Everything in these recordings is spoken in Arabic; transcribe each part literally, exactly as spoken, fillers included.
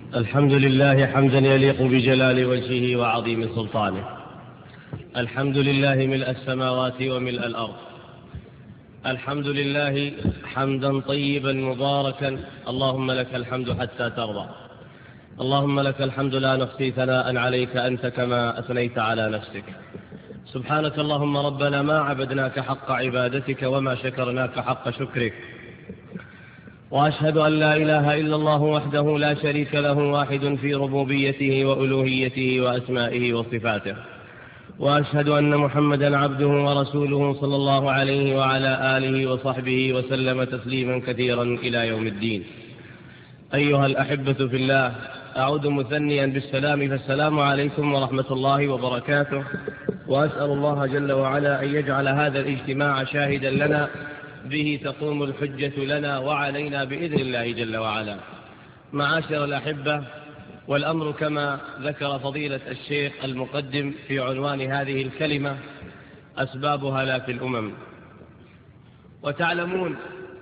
الحمد لله حمدا يليق بجلال وجهه وعظيم سلطانه. الحمد لله ملء السماوات وملء الأرض. الحمد لله حمدا طيبا مباركا. اللهم لك الحمد حتى ترضى. اللهم لك الحمد لا نحصي ثناء عليك أنت كما أثنيت على نفسك. سبحانك اللهم ربنا ما عبدناك حق عبادتك وما شكرناك حق شكرك. وأشهد أن لا إله إلا الله وحده لا شريك له، واحد في ربوبيته وألوهيته وأسمائه وصفاته. وأشهد أن محمدا عبده ورسوله صلى الله عليه وعلى آله وصحبه وسلم تسليما كثيرا إلى يوم الدين. أيها الأحبة في الله، أعود مثنيا بالسلام، فالسلام عليكم ورحمة الله وبركاته. وأسأل الله جل وعلا أن يجعل هذا الاجتماع شاهدا لنا به تقوم الحجة لنا وعلينا بإذن الله جل وعلا. معاشر الأحبة، والأمر كما ذكر فضيلة الشيخ المقدم في عنوان هذه الكلمة: أسباب هلاك الأمم. وتعلمون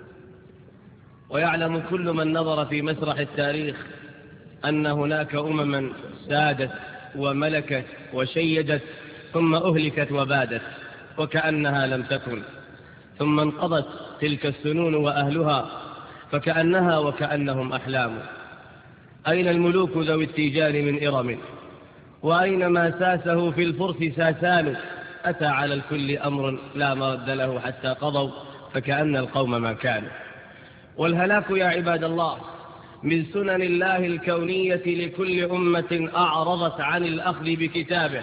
ويعلم كل من نظر في مسرح التاريخ أن هناك أمما سادت وملكت وشيدت ثم أهلكت وبادت وكأنها لم تكن، ثم انقضت تلك السنون وأهلها فكأنها وكأنهم أحلام. أين الملوك ذوي التيجان من إرم؟ وأين ما ساسه في الفرس ساسان؟ أتى على الكل أمر لا مرد له حتى قضوا فكأن القوم ما كانوا. والهلاك يا عباد الله من سنن الله الكونية لكل أمة أعرضت عن الأخذ بكتابه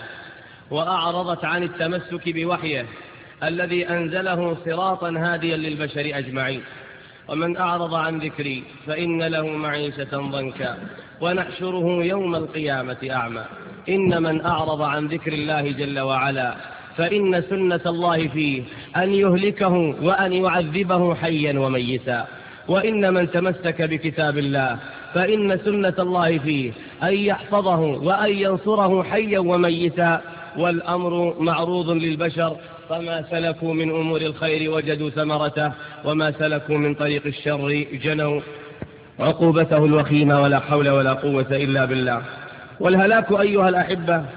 وأعرضت عن التمسك بوحيه الذي أنزله صراطا هاديا للبشر أجمعين. ومن أعرض عن ذكري فإن له معيشة ضنكا ونحشره يوم القيامة أعمى. إن من أعرض عن ذكر الله جل وعلا فإن سنة الله فيه أن يهلكه وأن يعذبه حيا وميتا. وإن من تمسك بكتاب الله فإن سنة الله فيه أن يحفظه وأن ينصره حيا وميتا. والأمر معروض للبشر، فما سلكوا من أمور الخير وجدوا ثمرته، وما سلكوا من طريق الشر جنوا عقوبته الوخيمة. ولا حول ولا قوة إلا بالله. والهلاك أيها الأحبة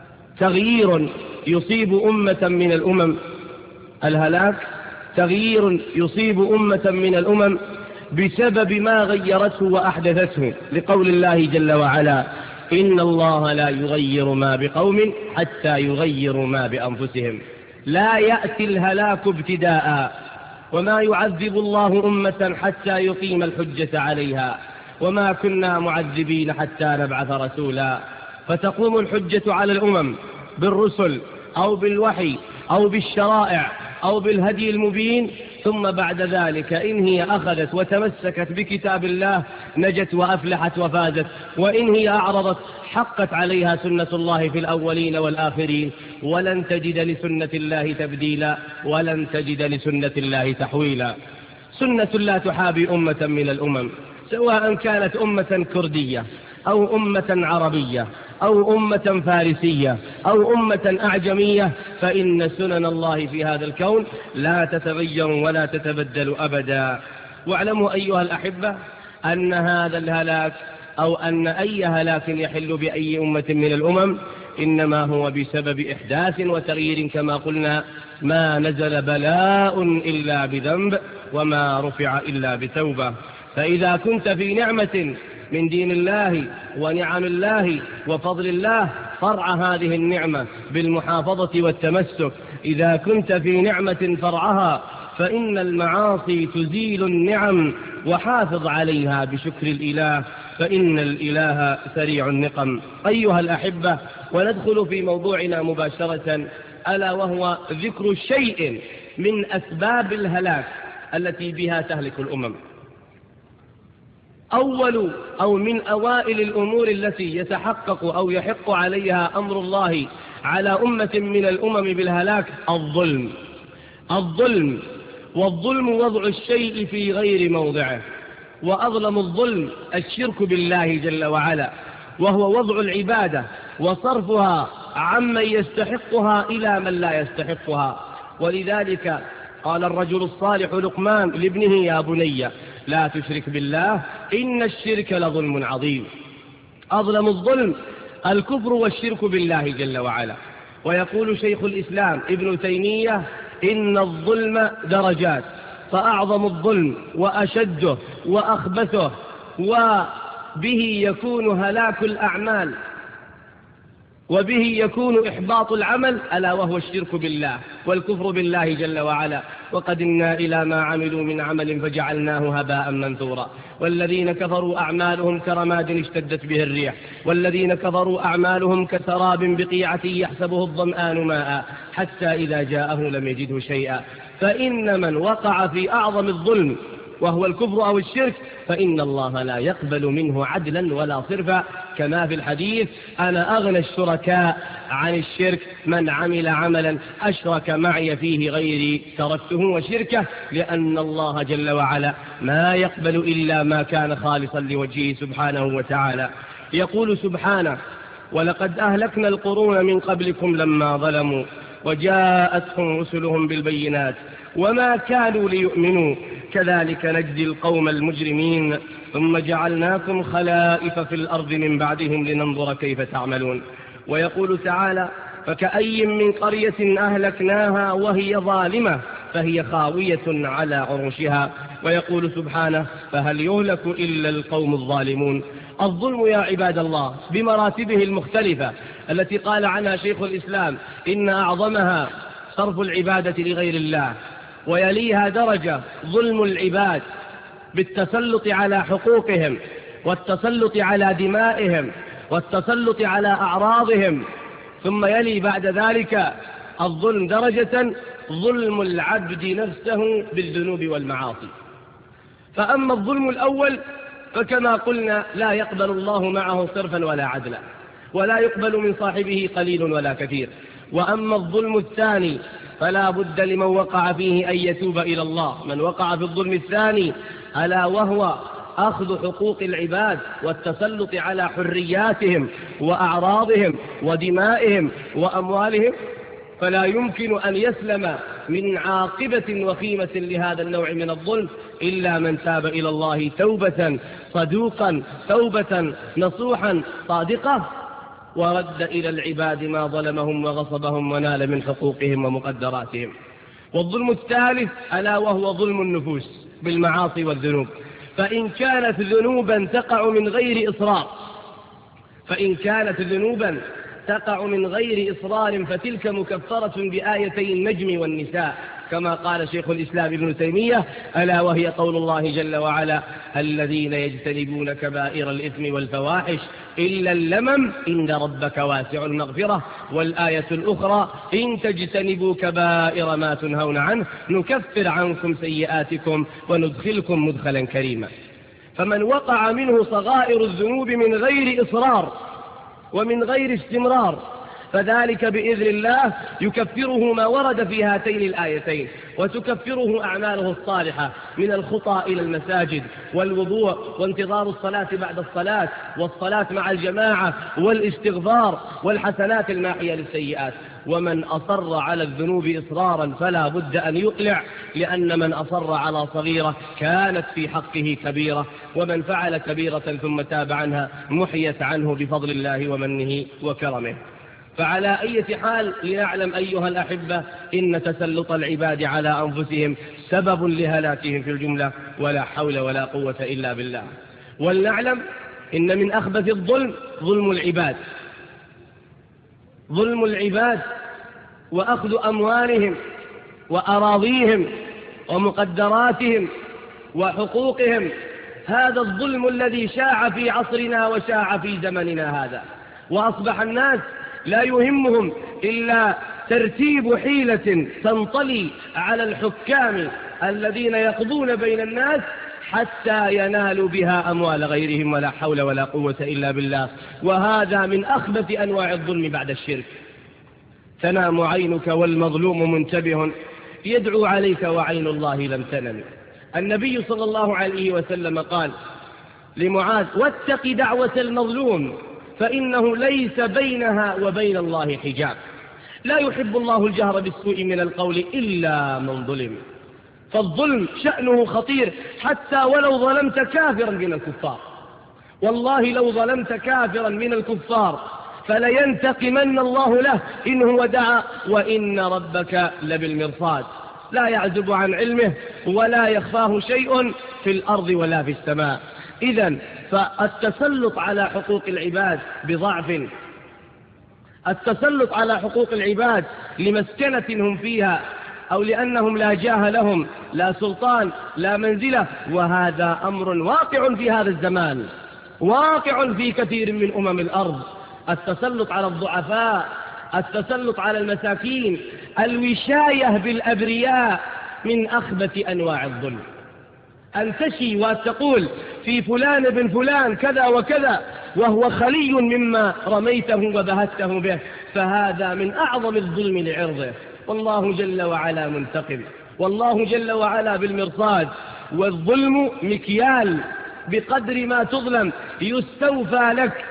تغيير يصيب أمة من الأمم. الهلاك تغيير يصيب أمة من الأمم بسبب ما غيرته وأحدثته، لقول الله جل وعلا: إن الله لا يغير ما بقوم حتى يغيروا ما بأنفسهم. لا يأتي الهلاك ابتداء، وما يعذب الله أمة حتى يقيم الحجة عليها، وما كنا معذبين حتى نبعث رسولا. فتقوم الحجة على الأمم بالرسل أو بالوحي أو بالشرائع أو بالهدي المبين، ثم بعد ذلك إن هي أخذت وتمسكت بكتاب الله نجت وأفلحت وفازت، وإن هي أعرضت حقت عليها سنة الله في الأولين والآخرين، ولن تجد لسنة الله تبديلا ولن تجد لسنة الله تحويلا. سنة لا تحابي أمة من الأمم، سواء كانت أمة كردية أو أمة عربية أو أمة فارسية أو أمة أعجمية، فإن سنن الله في هذا الكون لا تتغير ولا تتبدل أبدا. واعلموا أيها الأحبة أن هذا الهلاك أو أن أي هلاك يحل بأي أمة من الأمم إنما هو بسبب إحداث وتغيير، كما قلنا: ما نزل بلاء إلا بذنب وما رفع إلا بتوبة. فإذا كنت في نعمة من دين الله ونعم الله وفضل الله فرع هذه النعمة بالمحافظة والتمسك. إذا كنت في نعمة فرعها فإن المعاصي تزيل النعم، وحافظ عليها بشكر الإله، فإن الإله سريع النقم. أيها الأحبة، وندخل في موضوعنا مباشرة، ألا وهو ذكر شيء من أسباب الهلاك التي بها تهلك الأمم. أول أو من أوائل الأمور التي يتحقق أو يحق عليها أمر الله على أمة من الأمم بالهلاك الظلم. الظلم والظلم وضع الشيء في غير موضعه، وأظلم الظلم الشرك بالله جل وعلا، وهو وضع العبادة وصرفها عمن يستحقها إلى من لا يستحقها. ولذلك قال الرجل الصالح لقمان لابنه: يا بني لا تشرك بالله إن الشرك لظلم عظيم. أظلم الظلم الكفر والشرك بالله جل وعلا. ويقول شيخ الإسلام ابن تيمية: إن الظلم درجات، فأعظم الظلم وأشده وأخبثه وبه يكون هلاك الأعمال وبه يكون إحباط العمل ألا وهو الشرك بالله والكفر بالله جل وعلا. وقدمنا إلى ما عملوا من عمل فجعلناه هباء منثورا. والذين كفروا أعمالهم كرماد اشتدت به الريح، والذين كفروا أعمالهم كسراب بقيعة يحسبه الظمآن ماء حتى إذا جاءه لم يجده شيئا. فإن من وقع في أعظم الظلم وهو الكفر أو الشرك فإن الله لا يقبل منه عدلا ولا صرفا، كما في الحديث: أنا أغنى الشركاء عن الشرك، من عمل عملا أشرك معي فيه غيري تركته وشركه، لأن الله جل وعلا ما يقبل إلا ما كان خالصا لوجهه سبحانه وتعالى. يقول سبحانه: ولقد أهلكنا القرون من قبلكم لما ظلموا وجاءتهم رسلهم بالبينات وما كانوا ليؤمنوا كذلك نجزي القوم المجرمين ثم جعلناكم خلائف في الأرض من بعدهم لننظر كيف تعملون. ويقول تعالى: فكأي من قرية أهلكناها وهي ظالمة فهي خاوية على عروشها. ويقول سبحانه: فهل يهلك إلا القوم الظالمون. الظلم يا عباد الله بمراتبه المختلفة التي قال عنها شيخ الإسلام: إن أعظمها صرف العبادة لغير الله، ويليها درجة ظلم العباد بالتسلط على حقوقهم والتسلط على دمائهم والتسلط على أعراضهم، ثم يلي بعد ذلك الظلم درجة ظلم العبد نفسه بالذنوب والمعاصي. فأما الظلم الأول فكما قلنا لا يقبل الله معه صرفا ولا عدلا، ولا يقبل من صاحبه قليل ولا كثير. وأما الظلم الثاني فلا بد لمن وقع فيه أن يتوب إلى الله. من وقع في الظلم الثاني ألا وهو أخذ حقوق العباد والتسلط على حرياتهم وأعراضهم ودمائهم وأموالهم، فلا يمكن أن يسلم من عاقبة وخيمة لهذا النوع من الظلم إلا من تاب إلى الله توبة صدوقا، توبة نصوحا صادقة، ورد إلى العباد ما ظلمهم وغصبهم ونال من حقوقهم ومقدراتهم. والظلم الثالث ألا وهو ظلم النفوس بالمعاصي والذنوب. فإن كانت ذنوبا تقع من غير إصرار فإن كانت ذنوبا تقع من غير إصرار فتلك مكفرة بآيتي النجم والنساء، كما قال شيخ الإسلام ابن تيمية: ألا وهي قول الله جل وعلا: الذين يجتنبون كبائر الإثم والفواحش إلا اللمم إن ربك واسع المغفرة. والآية الأخرى: إن تجتنبوا كبائر ما تنهون عنه نكفر عنكم سيئاتكم وندخلكم مدخلا كريما. فمن وقع منه صغائر الذنوب من غير إصرار ومن غير استمرار فذلك بإذن الله يكفره ما ورد في هاتين الآيتين، وتكفره أعماله الصالحة من الخطى إلى المساجد والوضوء وانتظار الصلاة بعد الصلاة والصلاة مع الجماعة والاستغفار والحسنات الماحية للسيئات. ومن أصر على الذنوب إصرارا فلا بد أن يقلع، لأن من أصر على صغيرة كانت في حقه كبيرة، ومن فعل كبيرة ثم تاب عنها محيت عنه بفضل الله ومنه وكرمه. فعلى أي حال لنعلم أيها الأحبة إن تسلط العباد على أنفسهم سبب لهلاكهم في الجملة، ولا حول ولا قوة إلا بالله. ولنعلم إن من أخبث الظلم ظلم العباد ظلم العباد وأخذ أموالهم وأراضيهم ومقدراتهم وحقوقهم. هذا الظلم الذي شاع في عصرنا وشاع في زمننا هذا، وأصبح الناس لا يهمهم إلا ترتيب حيلة تنطلي على الحكام الذين يقضون بين الناس حتى ينالوا بها أموال غيرهم، ولا حول ولا قوة إلا بالله. وهذا من أخبث أنواع الظلم بعد الشرك. تنام عينك والمظلوم منتبه يدعو عليك وعين الله لم تنم. النبي صلى الله عليه وسلم قال لمعاذ: واتق دعوة المظلوم فإنه ليس بينها وبين الله حجاب. لا يحب الله الجهر بالسوء من القول إلا من ظلم. فالظلم شأنه خطير حتى ولو ظلمت كافرا من الكفار، والله لو ظلمت كافرا من الكفار فلينتقمن الله له إن هو دعا وإن ربك لبالمرصاد. لا يعزب عن علمه ولا يخفاه شيء في الأرض ولا في السماء. إذن فالتسلط على حقوق العباد بضعف، التسلط على حقوق العباد لمسكنة هم فيها أو لأنهم لا جاه لهم، لا سلطان، لا منزلة، وهذا أمر واقع في هذا الزمان، واقع في كثير من أمم الأرض. التسلط على الضعفاء، التسلط على المساكين، الوشاية بالأبرياء من أخبث أنواع الظلم. أن تشي وتقول في فلان بن فلان كذا وكذا وهو خلي مما رميته وبهته به، فهذا من أعظم الظلم لعرضه. والله جل وعلا منتقم، والله جل وعلا بالمرصاد. والظلم مكيال، بقدر ما تظلم يستوفى لك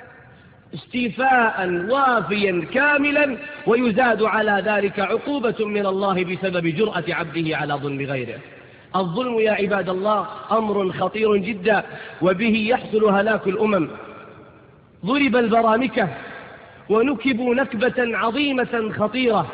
استيفاء وافيا كاملا، ويزاد على ذلك عقوبة من الله بسبب جرأة عبده على ظلم غيره. الظلم يا عباد الله أمر خطير جدا، وبه يحصل هلاك الأمم. ضرب البرامكة ونكبوا نكبة عظيمة خطيرة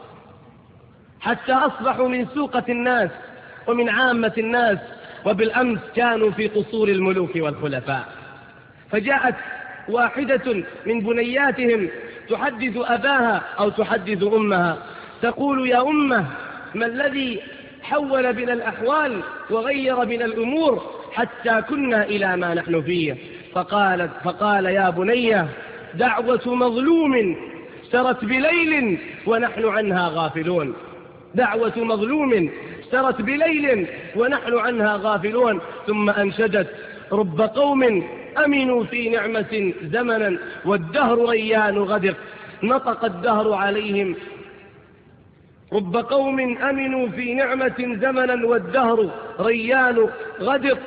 حتى أصبحوا من سوقة الناس ومن عامة الناس، وبالأمس كانوا في قصور الملوك والخلفاء. فجاءت واحدة من بنياتهم تحدث أباها أو تحدث أمها، تقول: يا أمه، ما الذي حول بنا الأحوال وغير بنا الأمور حتى كنا إلى ما نحن فيه؟ فقالت فقال: يا بني، دعوة مظلوم سرت بليل ونحن عنها غافلون. دعوة مظلوم سرت بليل ونحن عنها غافلون. ثم أنشدت: رب قوم أمنوا في نعمة زمنا والدهر ريان غدق، نطق الدهر عليهم. رب قوم أمنوا في نعمة زمنا والدهر ريان غدق،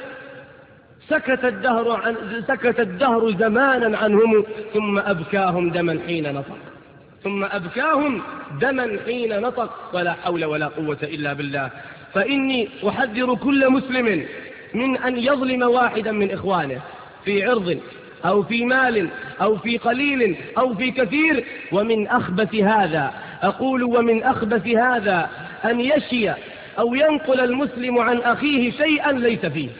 سكت الدهر عن سكت الدهر زمانا عنهم، ثم أبكاهم دما حين نطق ثم أبكاهم دما حين نطق. ولا حول ولا قوة إلا بالله. فإني أحذر كل مسلم من أن يظلم واحدا من إخوانه في عرض أو في مال أو في قليل أو في كثير. ومن أخبث هذا، أقول ومن أخبث هذا، أن يشي أو ينقل المسلم عن أخيه شيئا ليس فيه،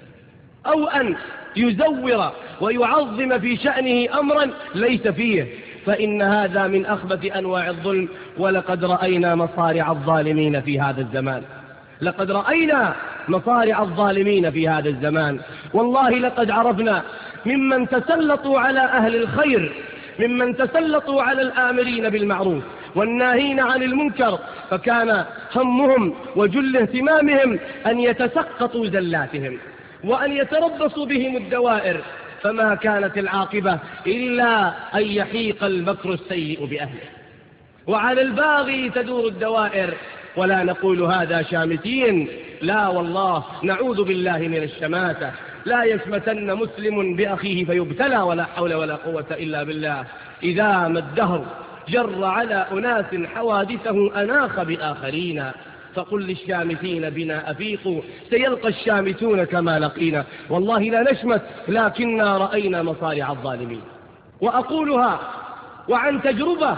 أو أن يزور ويعظم في شأنه أمرا ليس فيه، فإن هذا من أخبث أنواع الظلم. ولقد رأينا مصارع الظالمين في هذا الزمان، لقد رأينا مصارع الظالمين في هذا الزمان. والله لقد عرفنا ممن تسلطوا على أهل الخير، ممن تسلطوا على الآمرين بالمعروف والناهين عن المنكر، فكان همهم وجل اهتمامهم أن يتسقطوا زلاتهم وأن يتربصوا بهم الدوائر، فما كانت العاقبة إلا أن يحيق المكر السيء بأهله، وعلى الباغي تدور الدوائر. ولا نقول هذا شامتين، لا والله، نعوذ بالله من الشماتة. لا يشمتن مسلم بأخيه فيبتلى، ولا حول ولا قوة إلا بالله. إذا ما الدهر جر على أناس حوادثه أناخ بآخرين، فقل للشامتين بنا أفيقوا، سيلقى الشامتون كما لقينا. والله لا نشمت، لكننا رأينا مصارع الظالمين. وأقولها وعن تجربة،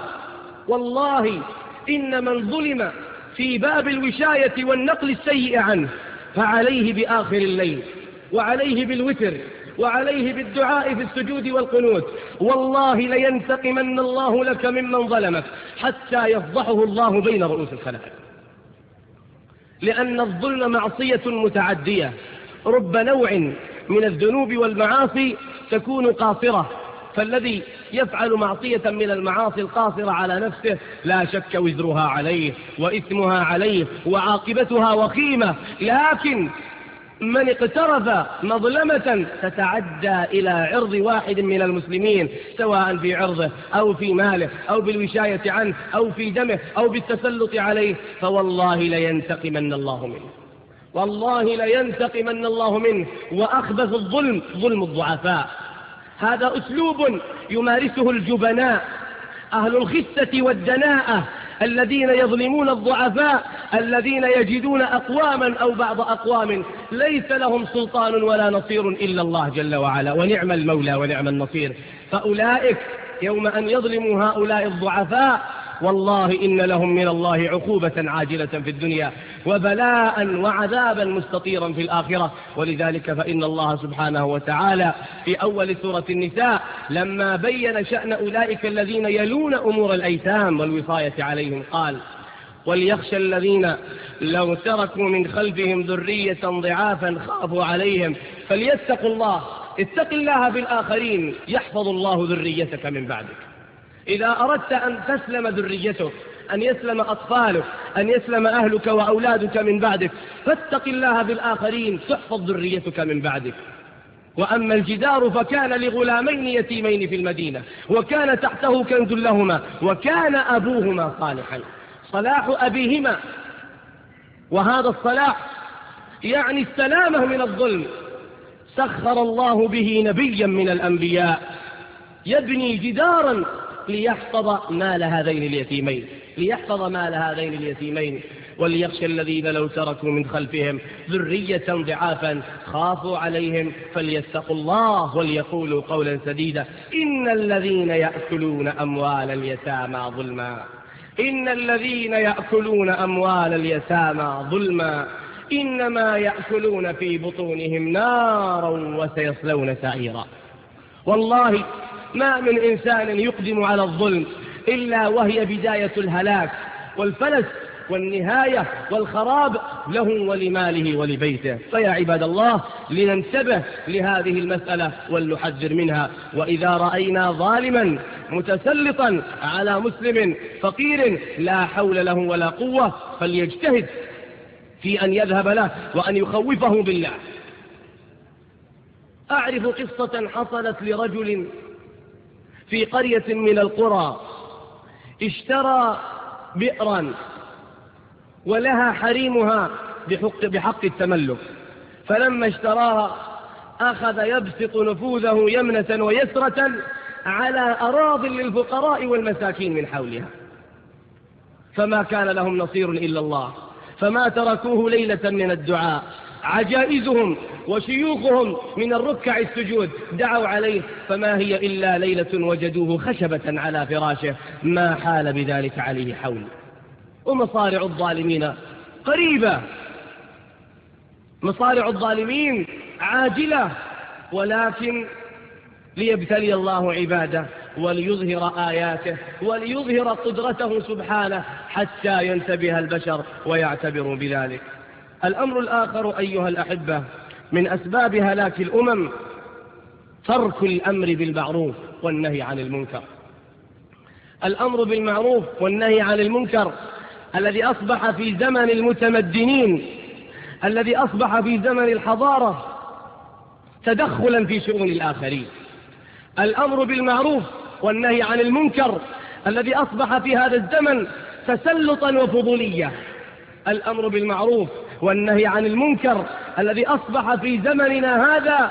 والله إن من ظلم في باب الوشاية والنقل السيء عنه فعليه بآخر الليل، وعليه بالوتر، وعليه بالدعاء في السجود والقنوت. والله لينتقمن الله لك ممن ظلمك حتى يفضحه الله بين رؤوس الخلائق، لأن الظلم معصية متعدية. رب نوع من الذنوب والمعاصي تكون قاصرة، فالذي يفعل معصية من المعاصي القاصرة على نفسه لا شك وزرها عليه وإثمها عليه وعاقبتها وخيمة. لكن من اقترف مظلمة تتعدى إلى عرض واحد من المسلمين، سواء في عرضه أو في ماله أو بالوشاية عنه أو في دمه أو بالتسلط عليه، فوالله لينتقمن الله منه، والله لينتقمن الله منه. وأخبث الظلم ظلم الضعفاء. هذا أسلوب يمارسه الجبناء أهل الخسة والدناءة الذين يظلمون الضعفاء الذين يجدون أقواما أو بعض أقوام ليس لهم سلطان ولا نصير إلا الله جل وعلا، ونعم المولى ونعم النصير. فأولئك يوم أن يظلموا هؤلاء الضعفاء والله إن لهم من الله عقوبة عاجلة في الدنيا وبلاء وعذابا مستطيرا في الآخرة. ولذلك فإن الله سبحانه وتعالى في أول سورة النساء لما بين شأن أولئك الذين يلون أمور الأيتام والوصاية عليهم قال: وليخشى الذين لو تركوا من خلفهم ذرية ضعافا خافوا عليهم فليتقوا الله. اتق الله بالآخرين يحفظ الله ذريتك من بعدك. إذا أردت أن تسلم ذريتك، أن يسلم أطفالك، أن يسلم أهلك وأولادك من بعدك، فاتق الله بالآخرين تحفظ ذريتك من بعدك. وأما الجدار فكان لغلامين يتيمين في المدينة وكان تحته كنز لهما وكان أبوهما صالحا. صلاح أبيهما، وهذا الصلاح يعني السلامة من الظلم. سخر الله به نبيا من الأنبياء يبني جدارا ليحفظ مال هذين اليتيمين ليحفظ مال هذين اليتيمين وليخشى الذين لو تركوا من خلفهم ذرية ضعافا خافوا عليهم فليتقوا الله وليقولوا قولا سديدا. إن الذين يأكلون أموال اليتامى ظلما إن الذين يأكلون أموال اليتامى ظلما إنما يأكلون في بطونهم نارا وسيصلون سعيرا. والله ما من إنسان يقدم على الظلم إلا وهي بداية الهلاك والفلس والنهاية والخراب له ولماله ولبيته. فيا عباد الله لننتبه لهذه المسألة ولنحذر منها. وإذا رأينا ظالما متسلطا على مسلم فقير لا حول له ولا قوة فليجتهد في أن يذهب له وأن يخوفه بالله. أعرف قصة حصلت لرجل في قرية من القرى اشترى بئرا ولها حريمها بحق, بحق التملك، فلما اشتراها أخذ يبسط نفوذه يمنة ويسرة على أراض للفقراء والمساكين من حولها، فما كان لهم نصير إلا الله، فما تركوه ليلة من الدعاء. عجائزهم وشيوخهم من الركع السجود دعوا عليه، فما هي إلا ليلة وجدوه خشبة على فراشه ما حال بذلك عليه حول. ومصارع الظالمين قريبة، مصارع الظالمين عاجلة، ولكن ليبتلي الله عباده وليظهر آياته وليظهر قدرته سبحانه حتى ينتبه البشر ويعتبروا بذلك. الأمر الآخر أيها الأحبة من أسباب هلاك الأمم ترك الأمر بالمعروف والنهي عن المنكر. الأمر بالمعروف والنهي عن المنكر الذي أصبح في زمن المتمدنين، الذي أصبح في زمن الحضارة تدخلا في شؤون الآخرين. الأمر بالمعروف والنهي عن المنكر الذي أصبح في هذا الزمن تسلطا وفضولية. الأمر بالمعروف والنهي عن المنكر الذي أصبح في زمننا هذا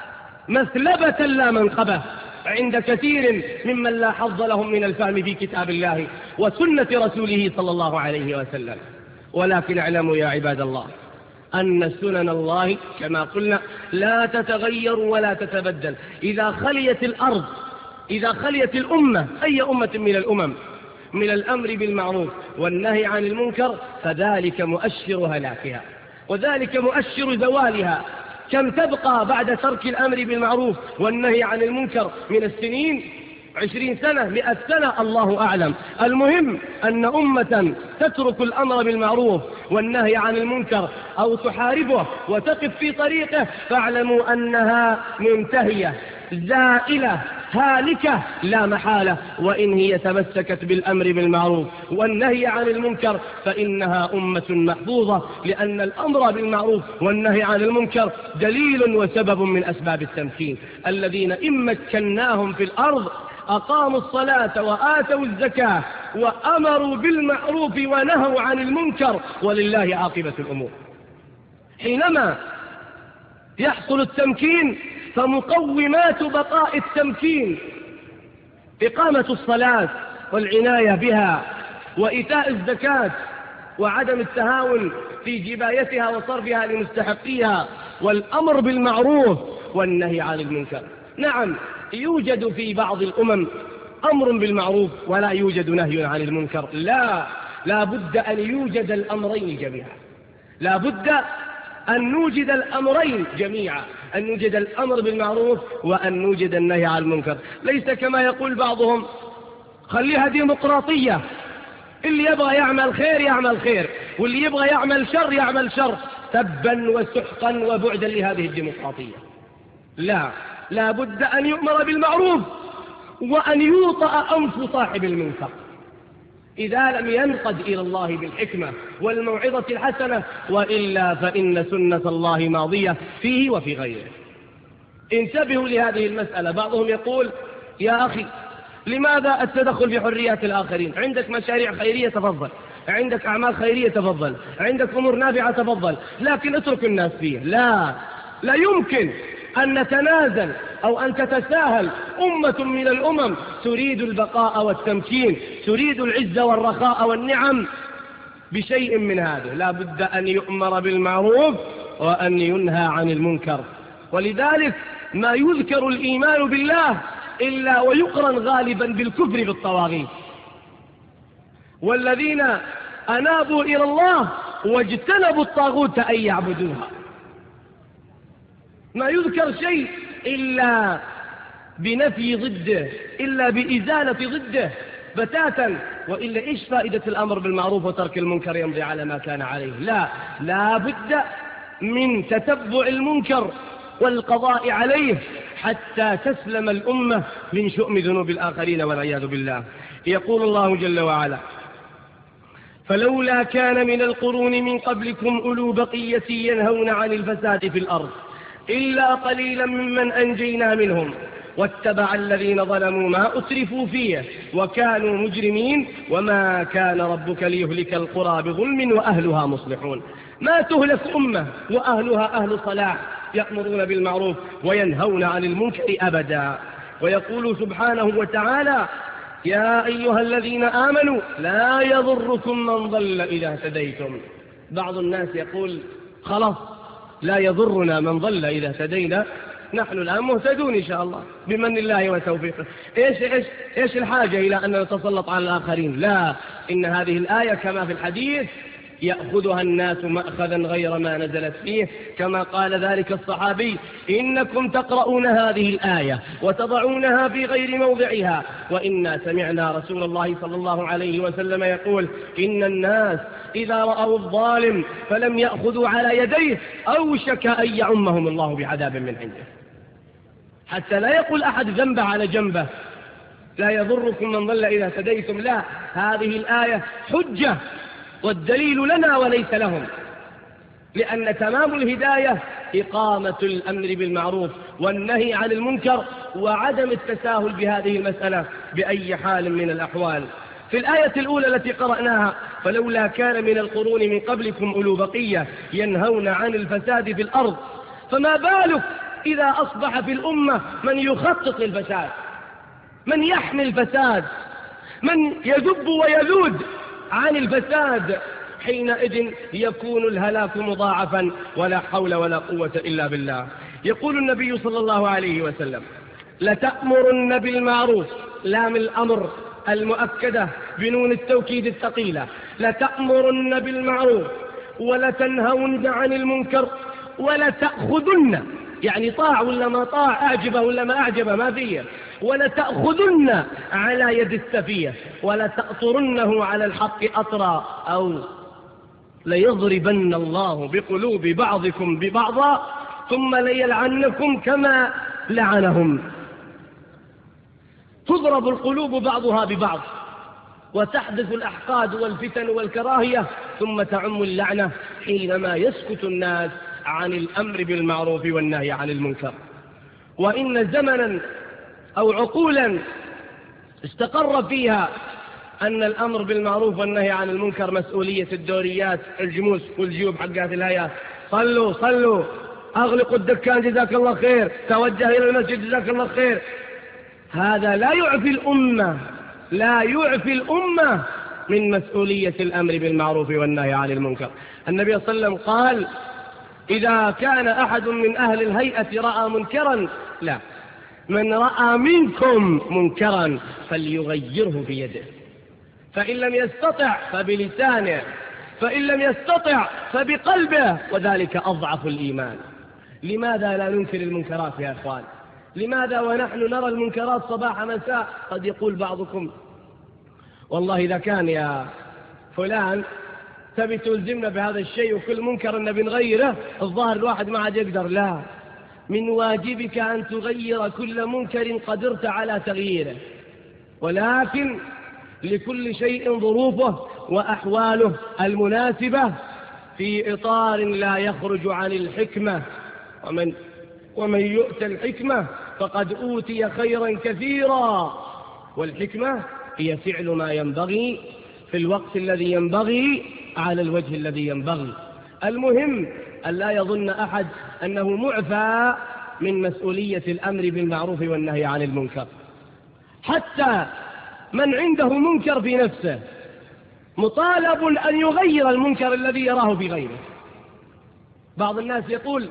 مثلبة لا منقبة عند كثير ممن لا حظ لهم من الفهم في كتاب الله وسنة رسوله صلى الله عليه وسلم. ولكن اعلموا يا عباد الله أن سنن الله كما قلنا لا تتغير ولا تتبدل. إذا خليت الأرض، إذا خليت الأمة، أي أمة من الأمم، من الأمر بالمعروف والنهي عن المنكر فذلك مؤشر هلاكها وذلك مؤشر زوالها. كم تبقى بعد ترك الأمر بالمعروف والنهي عن المنكر من السنين؟ عشرين سنة، مئة سنة، الله أعلم. المهم أن أمة تترك الأمر بالمعروف والنهي عن المنكر أو تحاربه وتقف في طريقه فاعلموا أنها منتهية زائلة هالكة لا محالة. وإن هي تمسكت بالأمر بالمعروف والنهي عن المنكر فإنها أمة محفوظة، لأن الأمر بالمعروف والنهي عن المنكر دليل وسبب من أسباب التمكين. الذين إن مكناهم في الأرض أقاموا الصلاة وآتوا الزكاة وأمروا بالمعروف ونهوا عن المنكر ولله عاقبة الأمور. حينما يحصل التمكين فمقومات بقاء التمكين إقامة الصلاة والعناية بها وإيتاء الزكاة وعدم التهاون في جبايتها وصرفها لمستحقيها، والأمر بالمعروف والنهي عن المنكر. نعم، يوجد في بعض الأمم أمر بالمعروف ولا يوجد نهي عن المنكر. لا، لا بد أن يوجد الأمرين جميعا، لا بد أن نوجد الأمرين جميعا، أن نوجد الأمر بالمعروف وأن نوجد النهي عن المنكر. ليس كما يقول بعضهم خليها ديمقراطية، اللي يبغى يعمل خير يعمل خير، واللي يبغى يعمل شر يعمل شر، تبا وسحقا وبعدا لهذه الديمقراطية. لا، لا بد أن يؤمر بالمعروف وأن يوطأ أنف صاحب المنكر إذا لم ينقد إلى الله بالحكمة والموعظة الحسنة، وإلا فإن سنة الله ماضية فيه وفي غيره. انتبهوا لهذه المسألة. بعضهم يقول يا أخي لماذا التدخل في حريات الآخرين؟ عندك مشاريع خيرية تفضل، عندك أعمال خيرية تفضل، عندك أمور نافعة تفضل، لكن اترك الناس فيه. لا، لا يمكن أن نتنازل أو أن تتساهل أمة من الأمم تريد البقاء والتمكين، تريد العزة والرخاء والنعم بشيء من هذا. لا بد أن يؤمر بالمعروف وأن ينهى عن المنكر. ولذلك ما يذكر الإيمان بالله إلا ويقرن غالبا بالكفر بالطواغيت. والذين أنابوا إلى الله واجتنبوا الطاغوت أن يعبدوها. ما يذكر شيء إلا بنفي ضده، إلا بإزالة ضده بتاتا، وإلا إيش فائدة الأمر بالمعروف وترك المنكر يمضي على ما كان عليه؟ لا، لا بد من تتبع المنكر والقضاء عليه حتى تسلم الأمة من شؤم ذنوب الآخرين والعياذ بالله. يقول الله جل وعلا فلولا كان من القرون من قبلكم أولو بقية ينهون عن الفساد في الأرض إلا قليلا ممن أنجينا منهم واتبع الذين ظلموا ما أترفوا فيه وكانوا مجرمين وما كان ربك ليهلك القرى بظلم وأهلها مصلحون. ما تهلك أمة وأهلها أهل صلاح يأمرون بالمعروف وينهون عن المنكر أبدا. ويقول سبحانه وتعالى يا أيها الذين آمنوا لا يضركم من ضل إذا اهتديتم. بعض الناس يقول خلاص لا يضرنا من ضل إذا اهتدينا، نحن الآن مهتدون إن شاء الله بمن الله وتوفيقه. إيش, إيش, إيش الحاجة إلى أن نتسلط على الآخرين؟ لا، إن هذه الآية كما في الحديث يأخذها الناس مأخذا غير ما نزلت فيه، كما قال ذلك الصحابي إنكم تقرؤون هذه الآية وتضعونها في غير موضعها، وإنا سمعنا رسول الله صلى الله عليه وسلم يقول إن الناس إذا رأوا الظالم فلم يأخذوا على يديه أوشك أن يعمهم الله بعذاب من عنده. حتى لا يقول أحد ذنب على جنبه لا يضركم من ضل إذا اهتديتم. لا، هذه الآية حجة والدليل لنا وليس لهم، لأن تمام الهداية إقامة الأمر بالمعروف والنهي عن المنكر وعدم التساهل بهذه المسألة بأي حال من الأحوال. في الآية الأولى التي قرأناها فلولا كان من القرون من قبلكم أولو بقية ينهون عن الفساد في الأرض، فما بالك إذا أصبح في الأمة من يخطط للفساد، من يحمي الفساد، من يذب ويذود عن الفساد، حينئذ يكون الهلاك مضاعفا ولا حول ولا قوة إلا بالله. يقول النبي صلى الله عليه وسلم لتأمرن بالمعروف، لام الأمر المؤكدة بنون التوكيد الثقيلة، لتأمرن بالمعروف ولتنهون عن المنكر ولتأخذن، يعني طاع ولا ما طاع، أعجبه ولا ما أعجبه ما فيه، ولتأخذن على يد السفيه ولتأطرنه على الحق أطرا، أو ليضربن الله بقلوب بعضكم ببعضا ثم ليلعنكم كما لعنهم. تضرب القلوب بعضها ببعض وتحدث الأحقاد والفتن والكراهية ثم تعم اللعنة حينما يسكت الناس عن الأمر بالمعروف والنهي عن المنكر. وإن زمنا أو عقولا استقر فيها أن الأمر بالمعروف والنهي عن المنكر مسؤولية الدوريات، الجموس والجيوب حقات الهيئات. صلوا صلوا، أغلقوا الدكان جزاك الله خير، توجه إلى المسجد جزاك الله خير. هذا لا يعفي الأمة، لا يعفي الأمة من مسؤولية الأمر بالمعروف والنهي عن المنكر. النبي صلى الله عليه وسلم قال: إذا كان أحد من أهل الهيئة رأى منكرا، لا، من رأى منكم منكرا فليغيره بيده، فإن لم يستطع فبلسانه، فإن لم يستطع فبقلبه، وذلك أضعف الإيمان. لماذا لا ننكر المنكرات يا إخوان؟ لماذا ونحن نرى المنكرات صباح مساء؟ قد يقول بعضكم: والله إذا كان يا فلان تبي تلزمنا بهذا الشيء وكل منكر أن بنغيره، الظاهر الواحد ما عاد يقدر. لا، من واجبك أن تغير كل منكر قدرت على تغييره، ولكن لكل شيء ظروفه وأحواله المناسبة في إطار لا يخرج عن الحكمة. ومن, ومن يؤتى الحكمة فقد أوتي خيرا كثيرا. والحكمة هي فعل ما ينبغي في الوقت الذي ينبغي على الوجه الذي ينبغي. المهم أن لا يظن أحد أنه معفى من مسؤولية الأمر بالمعروف والنهي عن المنكر. حتى من عنده منكر في نفسه مطالب أن يغير المنكر الذي يراه في غيره. بعض الناس يقول: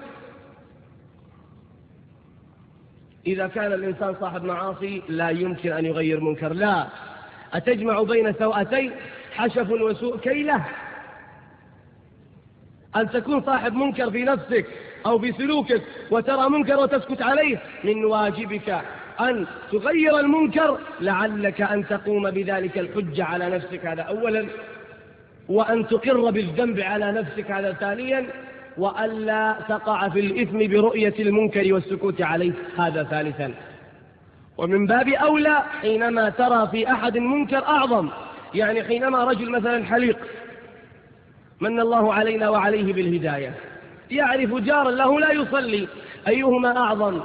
إذا كان الإنسان صاحب معاصي لا يمكن أن يغير منكر. لا، أتجمع بين سوءتين؟ حشف وسوء كيله. أن تكون صاحب منكر في نفسك أو في سلوكك وترى منكر وتسكت عليه، من واجبك أن تغير المنكر لعلك أن تقوم بذلك الحجة على نفسك، هذا أولا، وأن تقر بالذنب على نفسك، هذا ثانيا، وألا تقع في الإثم برؤية المنكر والسكوت عليه، هذا ثالثا. ومن باب أولى حينما ترى في أحد منكر أعظم، يعني حينما رجل مثلا حليق من الله علينا وعليه بالهداية، يعرف جارا له لا يصلي، أيهما أعظم؟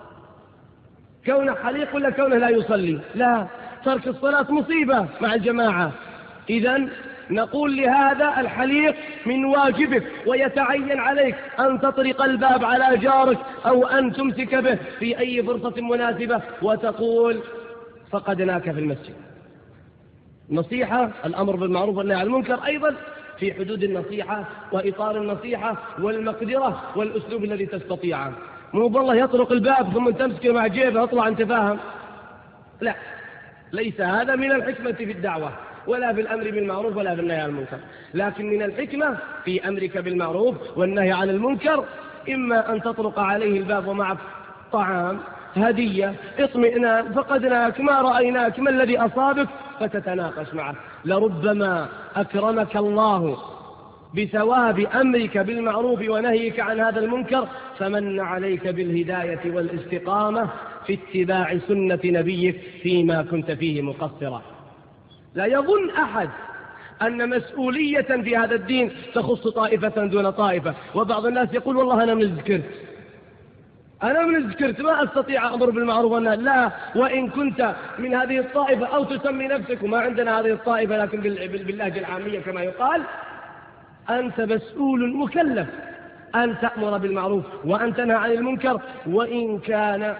كونه حليق ولا كونه لا يصلي؟ لا، ترك الصلاة مصيبة مع الجماعة. إذن نقول لهذا الحليق: من واجبك ويتعين عليك أن تطرق الباب على جارك أو أن تمسك به في أي فرصة مناسبة وتقول: فقدناك في المسجد. نصيحة، الأمر بالمعروف والنهي عن المنكر أيضا في حدود النصيحة وإطار النصيحة والمقدرة والأسلوب الذي تستطيعه. مو بالله يطرق الباب ثم تمسكه مع جيبه اطلع انت فاهم. لا، ليس هذا من الحكمة في الدعوة ولا بالأمر بالمعروف ولا بالنهي عن المنكر. لكن من الحكمة في أمرك بالمعروف والنهي عن المنكر إما أن تطرق عليه الباب ومعك طعام، هدية، اطمئنان، فقدناك، ما رأيناك، ما الذي أصابك، فتتناقش معه. لربما أكرمك الله بثواب أمرك بالمعروف ونهيك عن هذا المنكر فمن عليك بالهداية والاستقامة في اتباع سنة نبيك فيما كنت فيه مقصرا. لا يظن أحد أن مسؤولية في هذا الدين تخص طائفة دون طائفة. وبعض الناس يقول: والله أنا من الذكرت أنا من الذكرت ما أستطيع أمر بالمعروف والنهي. لا، وإن كنت من هذه الطائفة أو تسمي نفسك، وما عندنا هذه الطائفة لكن باللهجة العامية كما يقال، أنت مسؤول مكلف أن تأمر بالمعروف وأن تنهى عن المنكر، وإن كان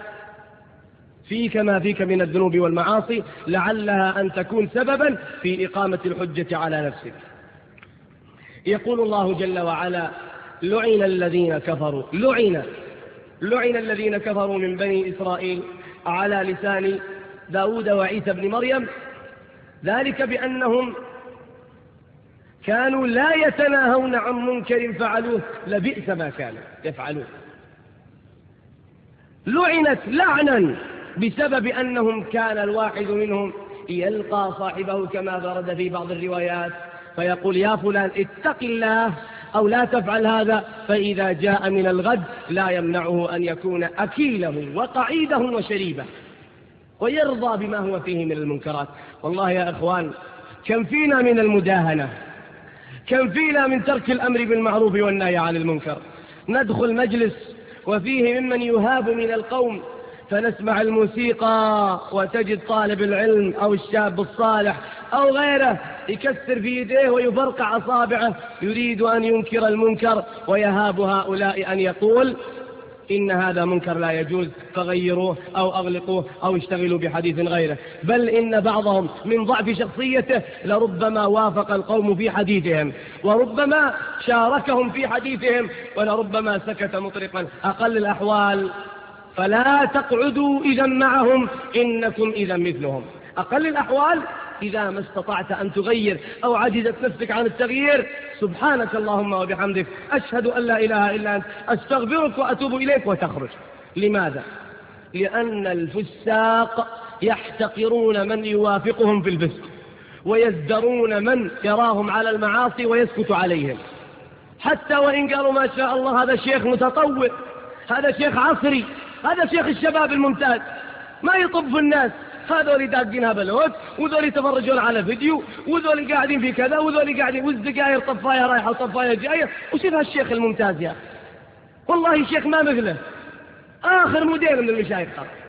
فيك ما فيك من الذنوب والمعاصي لعلها أن تكون سببا في إقامة الحجة على نفسك. يقول الله جل وعلا: لعن الذين كفروا لعن لعن الذين كفروا من بني إسرائيل على لسان داود وعيسى بن مريم، ذلك بأنهم كانوا لا يتناهون عن منكر فعلوه لبئس ما كانوا يفعلون. لعنت لعنا بسبب أنهم كان الواحد منهم يلقى صاحبه كما ورد في بعض الروايات فيقول: يا فلان اتق الله أو لا تفعل هذا، فإذا جاء من الغد لا يمنعه أن يكون أكيله وقعيده وشريبه ويرضى بما هو فيه من المنكرات. والله يا أخوان، كم فينا من المداهنة، كم فينا من ترك الأمر بالمعروف والنهي عن المنكر. ندخل مجلس وفيه ممن يهاب من القوم فنسمع الموسيقى وتجد طالب العلم أو الشاب الصالح أو غيره يكسر في يديه ويفرقع أصابعه يريد أن ينكر المنكر، ويهاب هؤلاء أن يقول: إن هذا منكر لا يجوز فغيروه أو أغلقوه أو اشتغلوا بحديث غيره، بل إن بعضهم من ضعف شخصيته لربما وافق القوم في حديثهم، وربما شاركهم في حديثهم، ولربما سكت مطرقا. أقل الأحوال فلا تقعدوا إذا معهم إنكم إذا مثلهم. أقل الأحوال إذا ما استطعت أن تغير أو عجزت نفسك عن التغيير، سبحانك اللهم وبحمدك، أشهد أن لا إله إلا أنت، أستغفرك وأتوب إليك، وتخرج. لماذا؟ لأن الفساق يحتقرون من يوافقهم في الفسق، ويزدرون من يراهم على المعاصي ويسكت عليهم، حتى وإن قالوا ما شاء الله هذا شيخ متطور، هذا شيخ عصري، هذا شيخ الشباب الممتاز، ما يطب في الناس، هذول داقينها بلوت، وذول يتفرجون على فيديو، وذول قاعدين في كذا، وذول قاعدين والسجاير طفايه رايحه وطفايه جايه، وشوف هالشيخ الممتاز يا أخي، والله شيخ ما مثله، آخر موديل من المشايخ.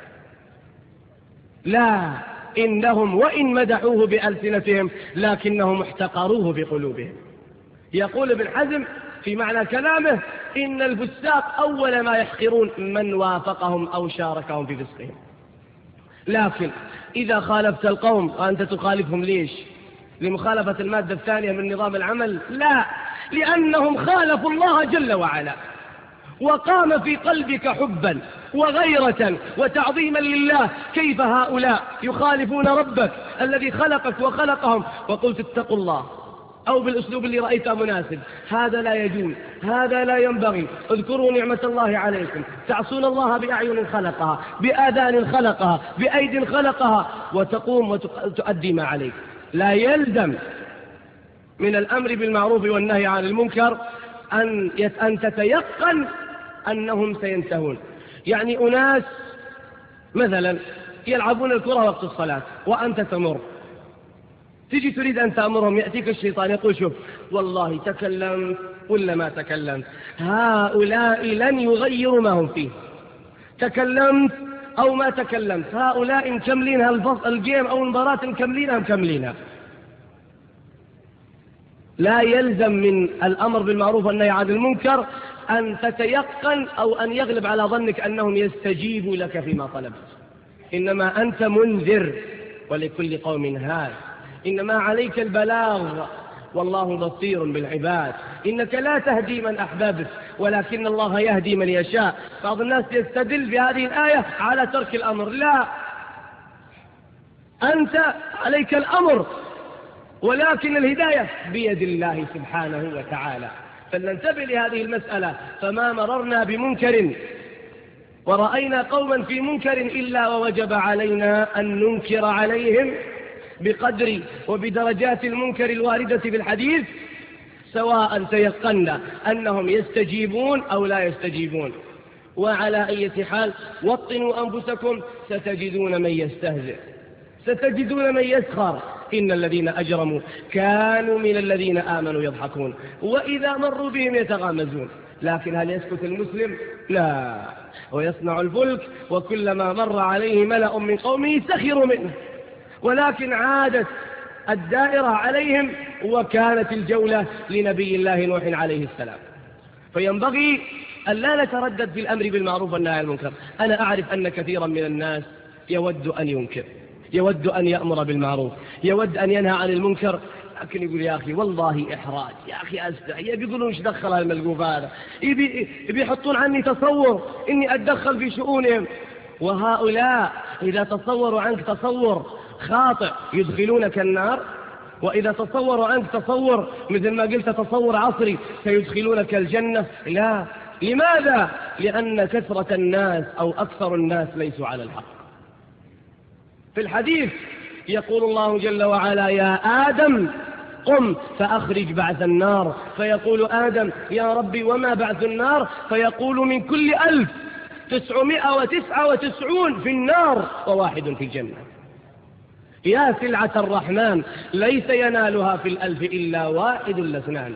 لا، إنهم وإن مدحوه بألسنتهم لكنهم احتقروه بقلوبهم. يقول ابن حزم في معنى كلامه إن الفساق أول ما يحقرون من وافقهم أو شاركهم في فسقهم. لكن إذا خالفت القوم وأنت تخالفهم ليش؟ لمخالفة المادة الثانية من نظام العمل؟ لا، لأنهم خالفوا الله جل وعلا، وقام في قلبك حبا وغيرة وتعظيما لله. كيف هؤلاء يخالفون ربك الذي خلقك وخلقهم؟ وقلت اتقوا الله، أو بالأسلوب اللي رأيته مناسب. هذا لا يجوز، هذا لا ينبغي. اذكروا نعمة الله عليكم، تعصون الله بأعين خلقها، بآذان خلقها، بأيد خلقها، وتقوم وتؤدي ما عليك. لا يلزم من الأمر بالمعروف والنهي عن المنكر أن أن تتيقن أنهم سينتهون. يعني أناس مثلا يلعبون الكرة وقت الصلاة وأنت تمر، تجي تريد أن تأمرهم، يأتيك الشيطان يقول شوف والله تكلمت ولا ما تكلمت، هؤلاء لن يغيروا ما هم فيه، تكلمت أو ما تكلمت، هؤلاء مكملين الجيم أو المباراة مكملينها مكملينها. لا يلزم من الأمر بالمعروف والنهي عن المنكر أن تتيقن أو أن يغلب على ظنك أنهم يستجيبوا لك فيما طلبت، إنما أنت منذر ولكل قوم هاد، إنما عليك البلاغ والله بصير بالعباد. إنك لا تهدي من أحببت ولكن الله يهدي من يشاء. بعض الناس يستدل بهذه الآية على ترك الأمر، لا، أنت عليك الأمر ولكن الهداية بيد الله سبحانه وتعالى. فلننتبه لهذه المسألة. فما مررنا بمنكر ورأينا قوما في منكر إلا ووجب علينا أن ننكر عليهم بقدر وبدرجات المنكر الواردة في الحديث، سواء تيقنا أنهم يستجيبون أو لا يستجيبون. وعلى أي حال وطنوا أنفسكم، ستجدون من يستهزئ، ستجدون من يسخر. إن الذين أجرموا كانوا من الذين آمنوا يضحكون وإذا مروا بهم يتغامزون. لكن هل يسكت المسلم؟ لا، ويصنع الفلك وكلما مر عليه ملأ من قومه سخروا منه. ولكن عادت الدائرة عليهم وكانت الجولة لنبي الله نوح عليه السلام. فينبغي أن لا نتردد في الأمر بالمعروف والنهي عن المنكر. أنا أعرف أن كثيرا من الناس يود أن ينكر، يود أن يأمر بالمعروف، يود أن ينهى عن المنكر، لكن يقول يا أخي والله إحراج، يا أخي أستحي، يقولون إيش دخل الملقوف هذا، يبي يحطون عني تصور إني أتدخل في شؤونهم. وهؤلاء إذا تصوروا عنك تصور خاطئ يدخلونك النار، وإذا تصوروا عنك تصور مثل ما قلت تصور عصري سيدخلونك الجنة. لا، لماذا؟ لأن كثرة الناس أو أكثر الناس ليسوا على الحق. في الحديث يقول الله جل وعلا يا آدم قم فأخرج بعث النار، فيقول آدم يا ربي وما بعث النار؟ فيقول من كل ألف تسعمائة وتسعة وتسعون في النار وواحد في الجنة. يا سلعة الرحمن ليس ينالها في الألف إلا واحد لاثنان.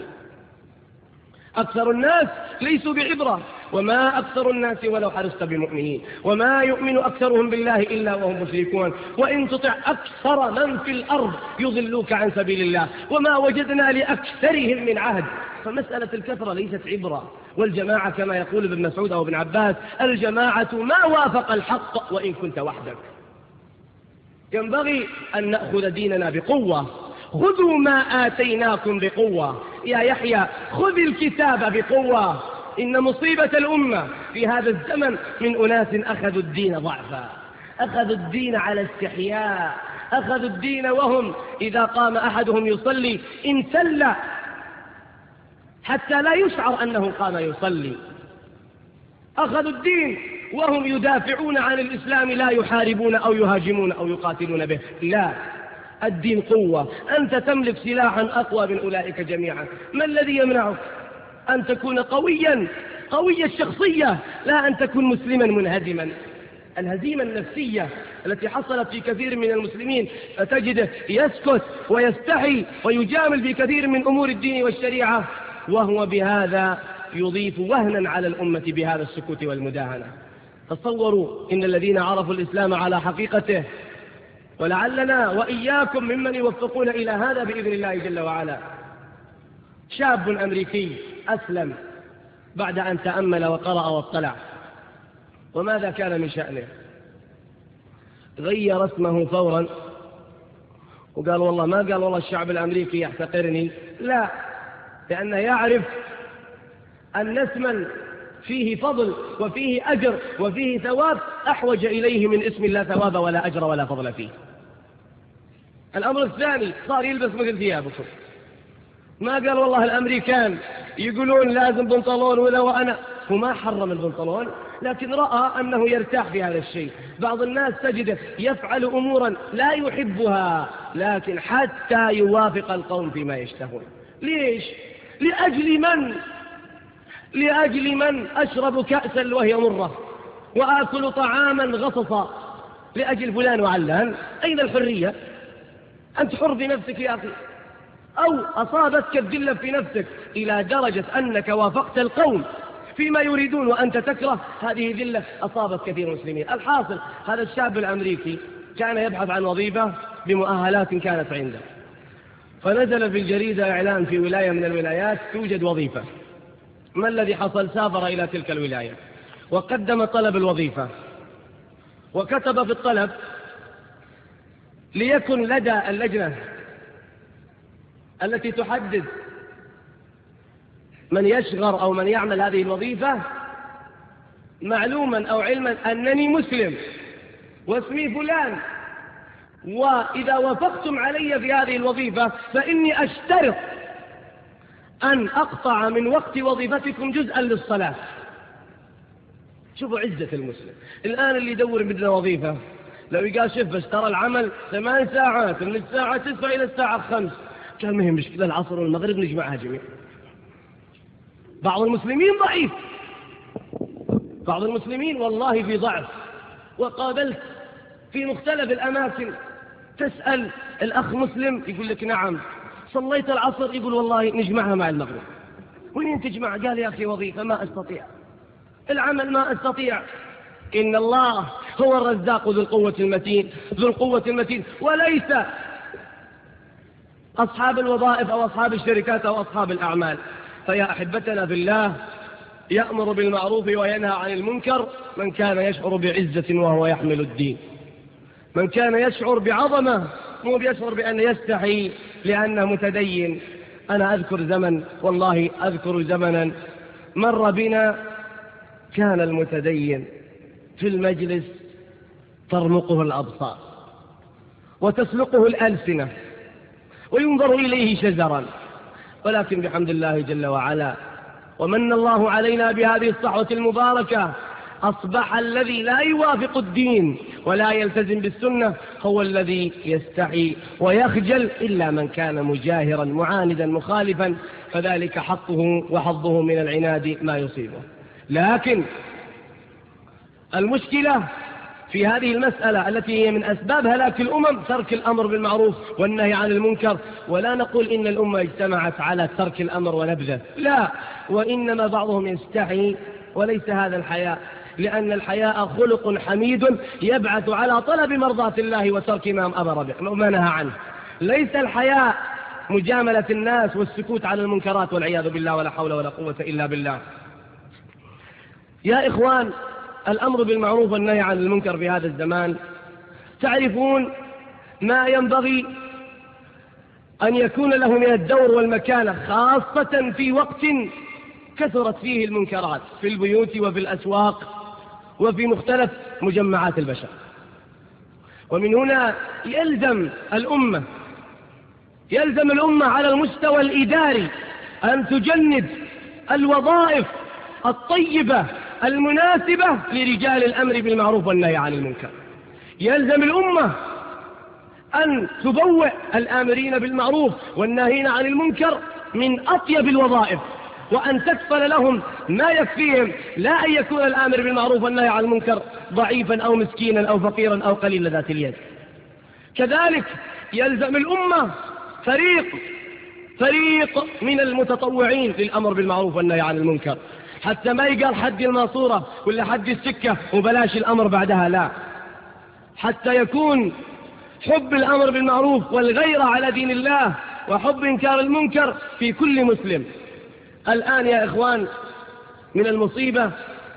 أكثر الناس ليسوا بعبرة، وما أكثر الناس ولو حرصت بمؤمنين، وما يؤمن أكثرهم بالله إلا وهم مشركون، وإن تطع أكثر من في الأرض يضلوك عن سبيل الله وما وجدنا لأكثرهم من عهد. فمسألة الكثرة ليست عبرة. والجماعة كما يقول ابن مسعود أو ابن عباس: الجماعة ما وافق الحق وإن كنت وحدك. ينبغي أن نأخذ ديننا بقوة. خذوا ما آتيناكم بقوة. يا يحيى خذ الكتاب بقوة. إن مصيبة الأمة في هذا الزمن من أناس أخذوا الدين ضعفا، أخذوا الدين على استحياء، أخذوا الدين وهم إذا قام أحدهم يصلي انسل حتى لا يشعر أنه قام يصلي. أخذوا الدين وهم يدافعون عن الإسلام، لا يحاربون أو يهاجمون أو يقاتلون به. لا، الدين قوة. أنت تملك سلاحا أقوى من أولئك جميعا. ما الذي يمنعك أن تكون قويا قوي الشخصية، لا أن تكون مسلما منهزما؟ الهزيمة النفسية التي حصلت في كثير من المسلمين، فتجده يسكت ويستحي ويجامل في كثير من أمور الدين والشريعة، وهو بهذا يضيف وهنا على الأمة بهذا السكوت والمداهنة. تصوروا إن الذين عرفوا الإسلام على حقيقته، ولعلنا وإياكم ممن يوفقون إلى هذا بإذن الله جل وعلا، شاب أمريكي أسلم بعد أن تأمل وقرأ واطلع. وماذا كان من شأنه؟ غير اسمه فورا وقال والله ما قال والله الشعب الأمريكي يحتقرني، لا، لأنه يعرف أن اسما فيه فضل وفيه أجر وفيه ثواب أحوج إليه من اسم لا ثواب ولا أجر ولا فضل فيه. الأمر الثاني صار يلبس مثل ثيابكم. ما قال والله الأمريكان يقولون لازم بنطلون ولا، وأنا هو ما حرم البنطلون، لكن رأى أنه يرتاح في هذا الشيء. بعض الناس تجده يفعل أمورا لا يحبها لكن حتى يوافق القوم فيما يشتهون. ليش؟ لأجل من؟ لأجل من أشرب كأسا وهي مرة وآكل طعاما غصصا لأجل فلان وعلان؟ أين الحرية؟ أنت حر بنفسك يا أخي. أو أصابتك الذلة في نفسك إلى درجة أنك وافقت القوم فيما يريدون وأنت تكره، هذه ذلة أصابت كثير من المسلمين. الحاصل هذا الشاب الأمريكي كان يبحث عن وظيفة بمؤهلات كانت عنده، فنزل في الجريدة إعلان في ولاية من الولايات توجد وظيفة. ما الذي حصل؟ سافر إلى تلك الولاية وقدم طلب الوظيفة، وكتب في الطلب ليكن لدى اللجنة التي تحدد من يشغر أو من يعمل هذه الوظيفة معلوما أو علما أنني مسلم واسمي فلان، وإذا وافقتم علي في هذه الوظيفة فإني أشترط أن أقطع من وقت وظيفتكم جزءا للصلاة. شوفوا عزة المسلم. الآن اللي يدور بدنا وظيفة لو يقال شوف بس ترى العمل ثمان ساعات من الساعة تسعة إلى الساعة خمس، كان مهم مشكلة العصر والمغرب نجمعها جميع. بعض المسلمين ضعيف، بعض المسلمين والله في ضعف. وقابلت في مختلف الأماكن تسأل الأخ مسلم يقول لك نعم صليت العصر، يقول والله نجمعها مع المغرب. وين تجمع؟ قال يا أخي وظيفة ما أستطيع، العمل ما أستطيع. إن الله هو الرزاق ذو القوة المتين، ذو القوة المتين، وليس أصحاب الوظائف أو أصحاب الشركات أو أصحاب الأعمال. فيا أحبتنا بالله، يأمر بالمعروف وينهى عن المنكر من كان يشعر بعزة وهو يحمل الدين، من كان يشعر بعظمة مو بيشعر بأن يستحي لأنه متدين. أنا أذكر زمن، والله أذكر زمنا مر بنا كان المتدين في المجلس ترمقه الأبصار وتسلقه الألسنة وينظر إليه شزرا، ولكن بحمد الله جل وعلا ومن الله علينا بهذه الصحوة المباركة أصبح الذي لا يوافق الدين ولا يلتزم بالسنة هو الذي يستحي ويخجل، إلا من كان مجاهرا معاندا مخالفا فذلك حقه وحظه من العناد ما يصيبه. لكن المشكلة في هذه المسألة التي هي من أسباب هلاك الأمم ترك الأمر بالمعروف والنهي عن المنكر. ولا نقول إن الأمة اجتمعت على ترك الأمر ونبذه، لا، وإنما بعضهم يستحي، وليس هذا الحياء، لأن الحياء خلق حميد يبعث على طلب مرضاة الله وترك ما أمر به وما نهى عنه. ليس الحياء مجاملة الناس والسكوت على المنكرات والعياذ بالله، ولا حول ولا قوة إلا بالله. يا إخوان، الأمر بالمعروف والنهي عن المنكر في هذا الزمان تعرفون ما ينبغي أن يكون له من الدور والمكانة، خاصة في وقت كثرت فيه المنكرات في البيوت وفي الأسواق وفي مختلف مجمعات البشر. ومن هنا يلزم الأمة يلزم الأمة على المستوى الإداري أن تجند الوظائف الطيبة المناسبة لرجال الأمر بالمعروف والنهي عن المنكر. يلزم الأمة أن تبوئ الآمرين بالمعروف والناهين عن المنكر من أطيب الوظائف، وأن تكفل لهم ما يكفيهم، لا أن يكون الآمر بالمعروف والنهي عن المنكر ضعيفا أو مسكينا أو فقيرا أو قليل ذات اليد. كذلك يلزم الأمة فريق فريق من المتطوعين للأمر بالمعروف والنهي عن المنكر، حتى ما يقال حد الماسورة ولا حد السكة وبلاش الأمر بعدها، لا، حتى يكون حب الأمر بالمعروف والغيرة على دين الله وحب إنكار المنكر في كل مسلم. الآن يا إخوان من المصيبة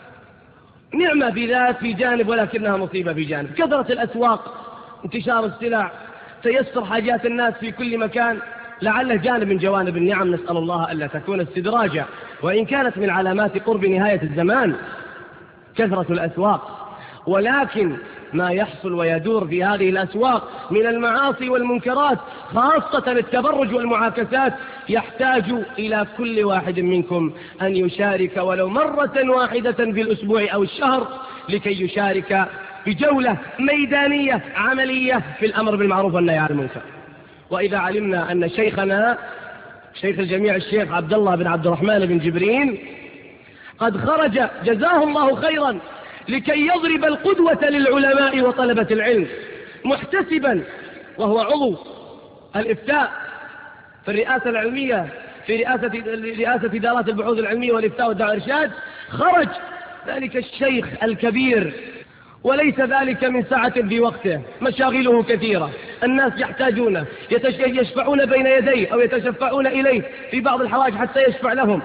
نعمة في ذات في جانب، ولكنها مصيبة في جانب. كثرة الأسواق، انتشار السلع، تيسر حاجات الناس في كل مكان، لعله جانب من جوانب النعم، نسأل الله ألا تكون استدراجا، وإن كانت من علامات قرب نهاية الزمان كثرة الأسواق. ولكن ما يحصل ويدور في هذه الأسواق من المعاصي والمنكرات، خاصة التبرج والمعاكسات، يحتاج إلى كل واحد منكم أن يشارك ولو مرة واحدة في الأسبوع أو الشهر، لكي يشارك بجولة ميدانية عملية في الأمر بالمعروف والنهي عن المنكر. وإذا علمنا أن شيخنا شيخ الجميع الشيخ عبد الله بن عبد الرحمن بن جبرين قد خرج جزاه الله خيرا لكي يضرب القدوة للعلماء وطلبة العلم، محتسبا وهو عضو الإفتاء في الرئاسة العلمية في رئاسة رئاسة إدارات البحوث العلمية والإفتاء والدعوة والإرشاد، خرج ذلك الشيخ الكبير، وليس ذلك من سعة في وقته، مشاغله كثيرة، الناس يحتاجونه، يشفعون بين يديه أو يتشفعون إليه في بعض الحوائج حتى يشفع لهم،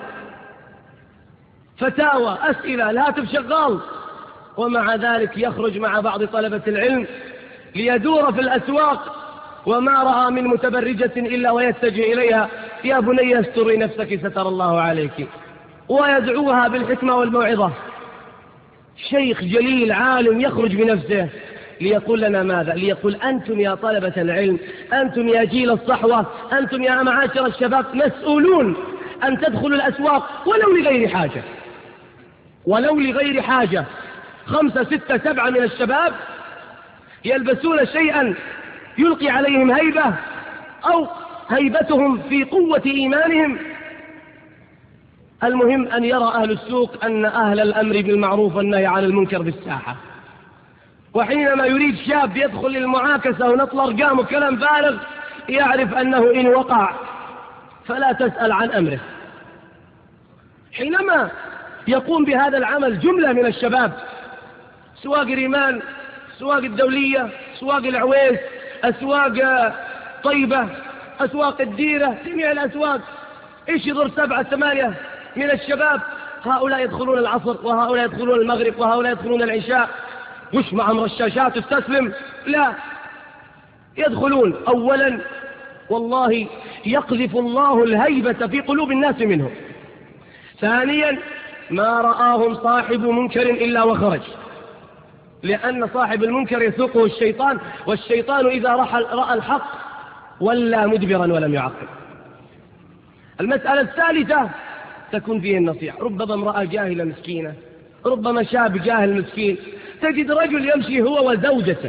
فتاوى، أسئلة، الهاتف شغال، ومع ذلك يخرج مع بعض طلبة العلم ليدور في الأسواق، وما رأى من متبرجة إلا ويتجه إليها: يا بني استري نفسك ستر الله عليك، ويدعوها بالحكمة والموعظة. شيخ جليل عالم يخرج بنفسه ليقول لنا ماذا؟ ليقول: أنتم يا طلبة العلم، أنتم يا جيل الصحوة، أنتم يا معاشر الشباب، مسؤولون أن تدخلوا الأسواق ولو لغير حاجة، ولو لغير حاجة. خمسة ستة سبعة من الشباب يلبسون شيئا يلقي عليهم هيبة، أو هيبتهم في قوة إيمانهم. المهم أن يرى أهل السوق أن أهل الأمر بالمعروف والنهي عن المنكر بالساحة، وحينما يريد شاب يدخل للمعاكسة ونطل أرقام وكلام فارغ، يعرف أنه إن وقع فلا تسأل عن أمره. حينما يقوم بهذا العمل جملة من الشباب، سواق ريمان، سواق الدولية، سواق العويس، أسواق طيبة، أسواق الديرة، جميع الأسواق، إيش يضر سبعة ثمانية من الشباب، هؤلاء يدخلون العصر وهؤلاء يدخلون المغرب وهؤلاء يدخلون العشاء، وش معهم رشاشات تستسلم؟ لا، يدخلون. أولا والله يقذف الله الهيبة في قلوب الناس منهم. ثانيا ما رآهم صاحب منكر إلا وخرج، لأن صاحب المنكر يسوقه الشيطان، والشيطان إذا رأى الحق ولا مدبرا ولم يعقب. المسألة الثالثة تكون فيه النصيحة. ربما امرأة جاهلة مسكينة، ربما شاب جاهل مسكين، تجد رجل يمشي هو وزوجته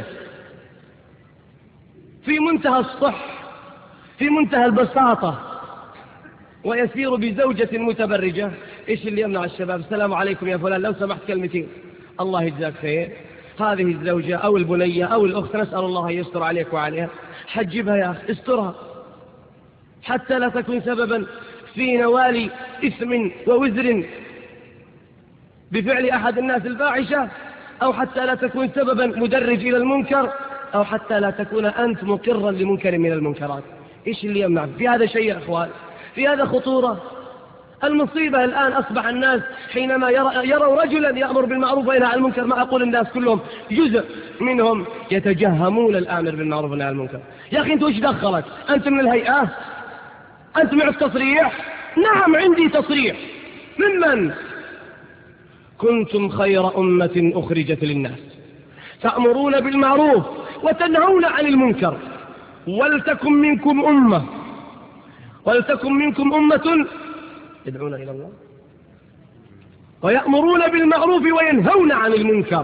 في منتهى الصح، في منتهى البساطة، ويسير بزوجة متبرجة. إيش اللي يمنع الشباب؟ السلام عليكم يا فلان، لو سمحت كلمتين، الله يجزاك خير، هذه الزوجة أو البنية أو الأخت نسأل الله يستر عليك وعليها، حجبها يا أخي، استرها حتى لا تكون سببا في نوال إثم ووزر بفعل أحد الناس الفاحشة، أو حتى لا تكون سببا مدرج إلى المنكر، أو حتى لا تكون أنت مقرا لمنكر من المنكرات. إيش اللي يمنع؟ في هذا شيء يا أخوان، في هذا خطورة. المصيبة الآن أصبح الناس حينما يرى يروا رجلا يأمر بالمعروف وينهى عن المنكر، ما أقول الناس كلهم، جزء منهم يتجهمون الآمر بالمعروف والنهي عن المنكر. يا أخي أنت وش دخلك؟ أنت من الهيئة؟ أنت معك تصريح؟ نعم عندي تصريح. ممن؟ كنتم خير أمة أخرجت للناس تأمرون بالمعروف وتنهون عن المنكر، ولتكن منكم أمة ولتكن منكم أمة يدعون إلى الله ويأمرون بالمعروف وينهون عن المنكر.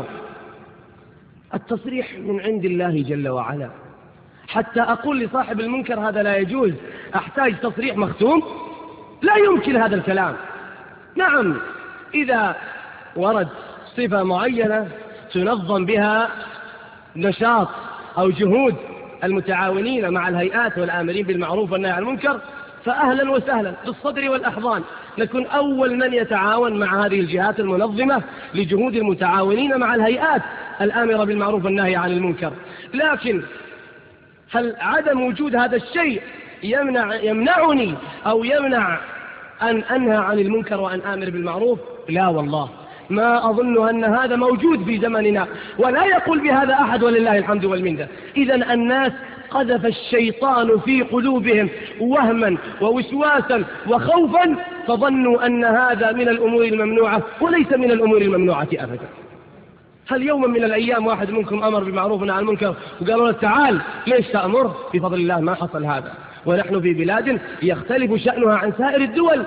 التصريح من عند الله جل وعلا. حتى أقول لصاحب المنكر هذا لا يجوز، أحتاج تصريح مختوم؟ لا يمكن هذا الكلام. نعم إذا ورد صفة معينة تنظم بها نشاط أو جهود المتعاونين مع الهيئات والآمرين بالمعروف والنهي عن المنكر فأهلا وسهلا بالصدر والأحضان، نكون أول من يتعاون مع هذه الجهات المنظمة لجهود المتعاونين مع الهيئات الآمرة بالمعروف والنهي عن المنكر. لكن هل عدم وجود هذا الشيء يمنع يمنعني أو يمنع أن أنهى عن المنكر وأن آمر بالمعروف؟ لا والله، ما أظن أن هذا موجود في زمننا، ولا يقول بهذا أحد ولله الحمد والمنة. إذن الناس قذف الشيطان في قلوبهم وهما ووسواسا وخوفا، فظنوا أن هذا من الأمور الممنوعة وليس من الأمور الممنوعة أبدا. هل يوما من الأيام واحد منكم أمر بالمعروف ونهى عن المنكر وقالوا له تعال ليش تأمر؟ بفضل الله ما حصل هذا، ونحن في بلاد يختلف شأنها عن سائر الدول.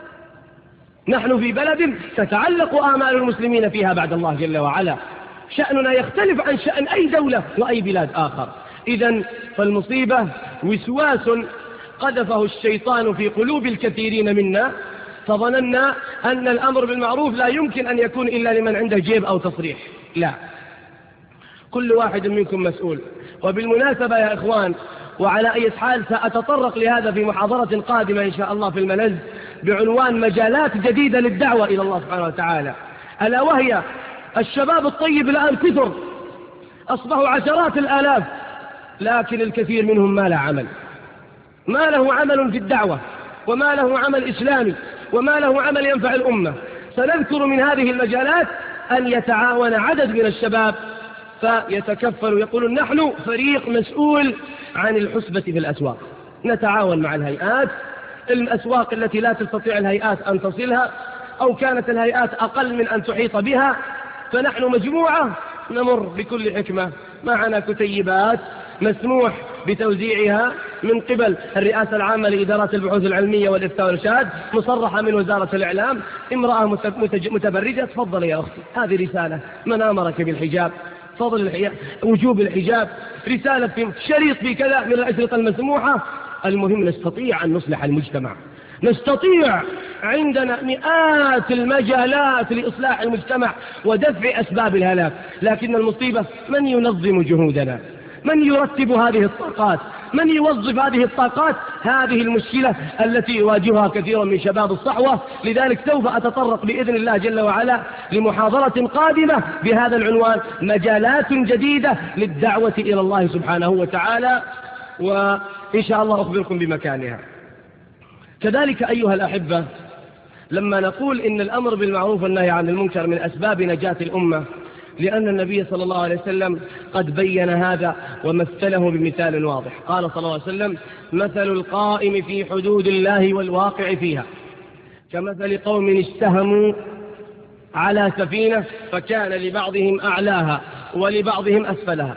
نحن في بلد تتعلق آمال المسلمين فيها بعد الله جل وعلا، شأننا يختلف عن شأن أي دولة وأي بلاد آخر. إذن فالمصيبة وسواس قذفه الشيطان في قلوب الكثيرين منا، فظننا أن الأمر بالمعروف لا يمكن أن يكون إلا لمن عنده جيب أو تصريح. لا، كل واحد منكم مسؤول. وبالمناسبة يا إخوان، وعلى أي حال سأتطرق لهذا في محاضرة قادمة إن شاء الله في الملز بعنوان مجالات جديدة للدعوة إلى الله سبحانه وتعالى، ألا وهي الشباب الطيب الآن كثر، أصبحوا عشرات الآلاف، لكن الكثير منهم ما له عمل، ما له عمل في الدعوة، وما له عمل إسلامي، وما له عمل ينفع الأمة. سنذكر من هذه المجالات أن يتعاون عدد من الشباب فيتكفل، يقولون نحن فريق مسؤول عن الحسبة في الأسواق، نتعاون مع الهيئات، الأسواق التي لا تستطيع الهيئات أن تصلها أو كانت الهيئات أقل من أن تحيط بها، فنحن مجموعة نمر بكل حكمة، معنا كتيبات مسموح بتوزيعها من قبل الرئاسة العامة لإدارات البحوث العلمية والإفتاء والإرشاد، مصرحة من وزارة الإعلام. امرأة متبرجة تفضل يا أختي، هذه رسالة، من أمرك بالحجاب، فضل الحجاب، وجوب الحجاب، رسالة في شريط في كذا من الأشرطة المسموحة. المهم نستطيع أن نصلح المجتمع، نستطيع، عندنا مئات المجالات لإصلاح المجتمع ودفع أسباب الهلاك، لكن المصيبة من ينظم جهودنا؟ من يرتب هذه الطاقات؟ من يوظف هذه الطاقات؟ هذه المشكلة التي يواجهها كثير من شباب الصحوة. لذلك سوف أتطرق بإذن الله جل وعلا لمحاضرة قادمة بهذا العنوان، مجالات جديدة للدعوة إلى الله سبحانه وتعالى، وإن شاء الله أخبركم بمكانها. كذلك أيها الأحبة، لما نقول إن الأمر بالمعروف والنهي عن المنكر من أسباب نجاة الأمة، لأن النبي صلى الله عليه وسلم قد بين هذا ومثله بمثال واضح. قال صلى الله عليه وسلم: مثل القائم في حدود الله والواقع فيها كمثل قوم استهموا على سفينة فكان لبعضهم أعلاها ولبعضهم أسفلها،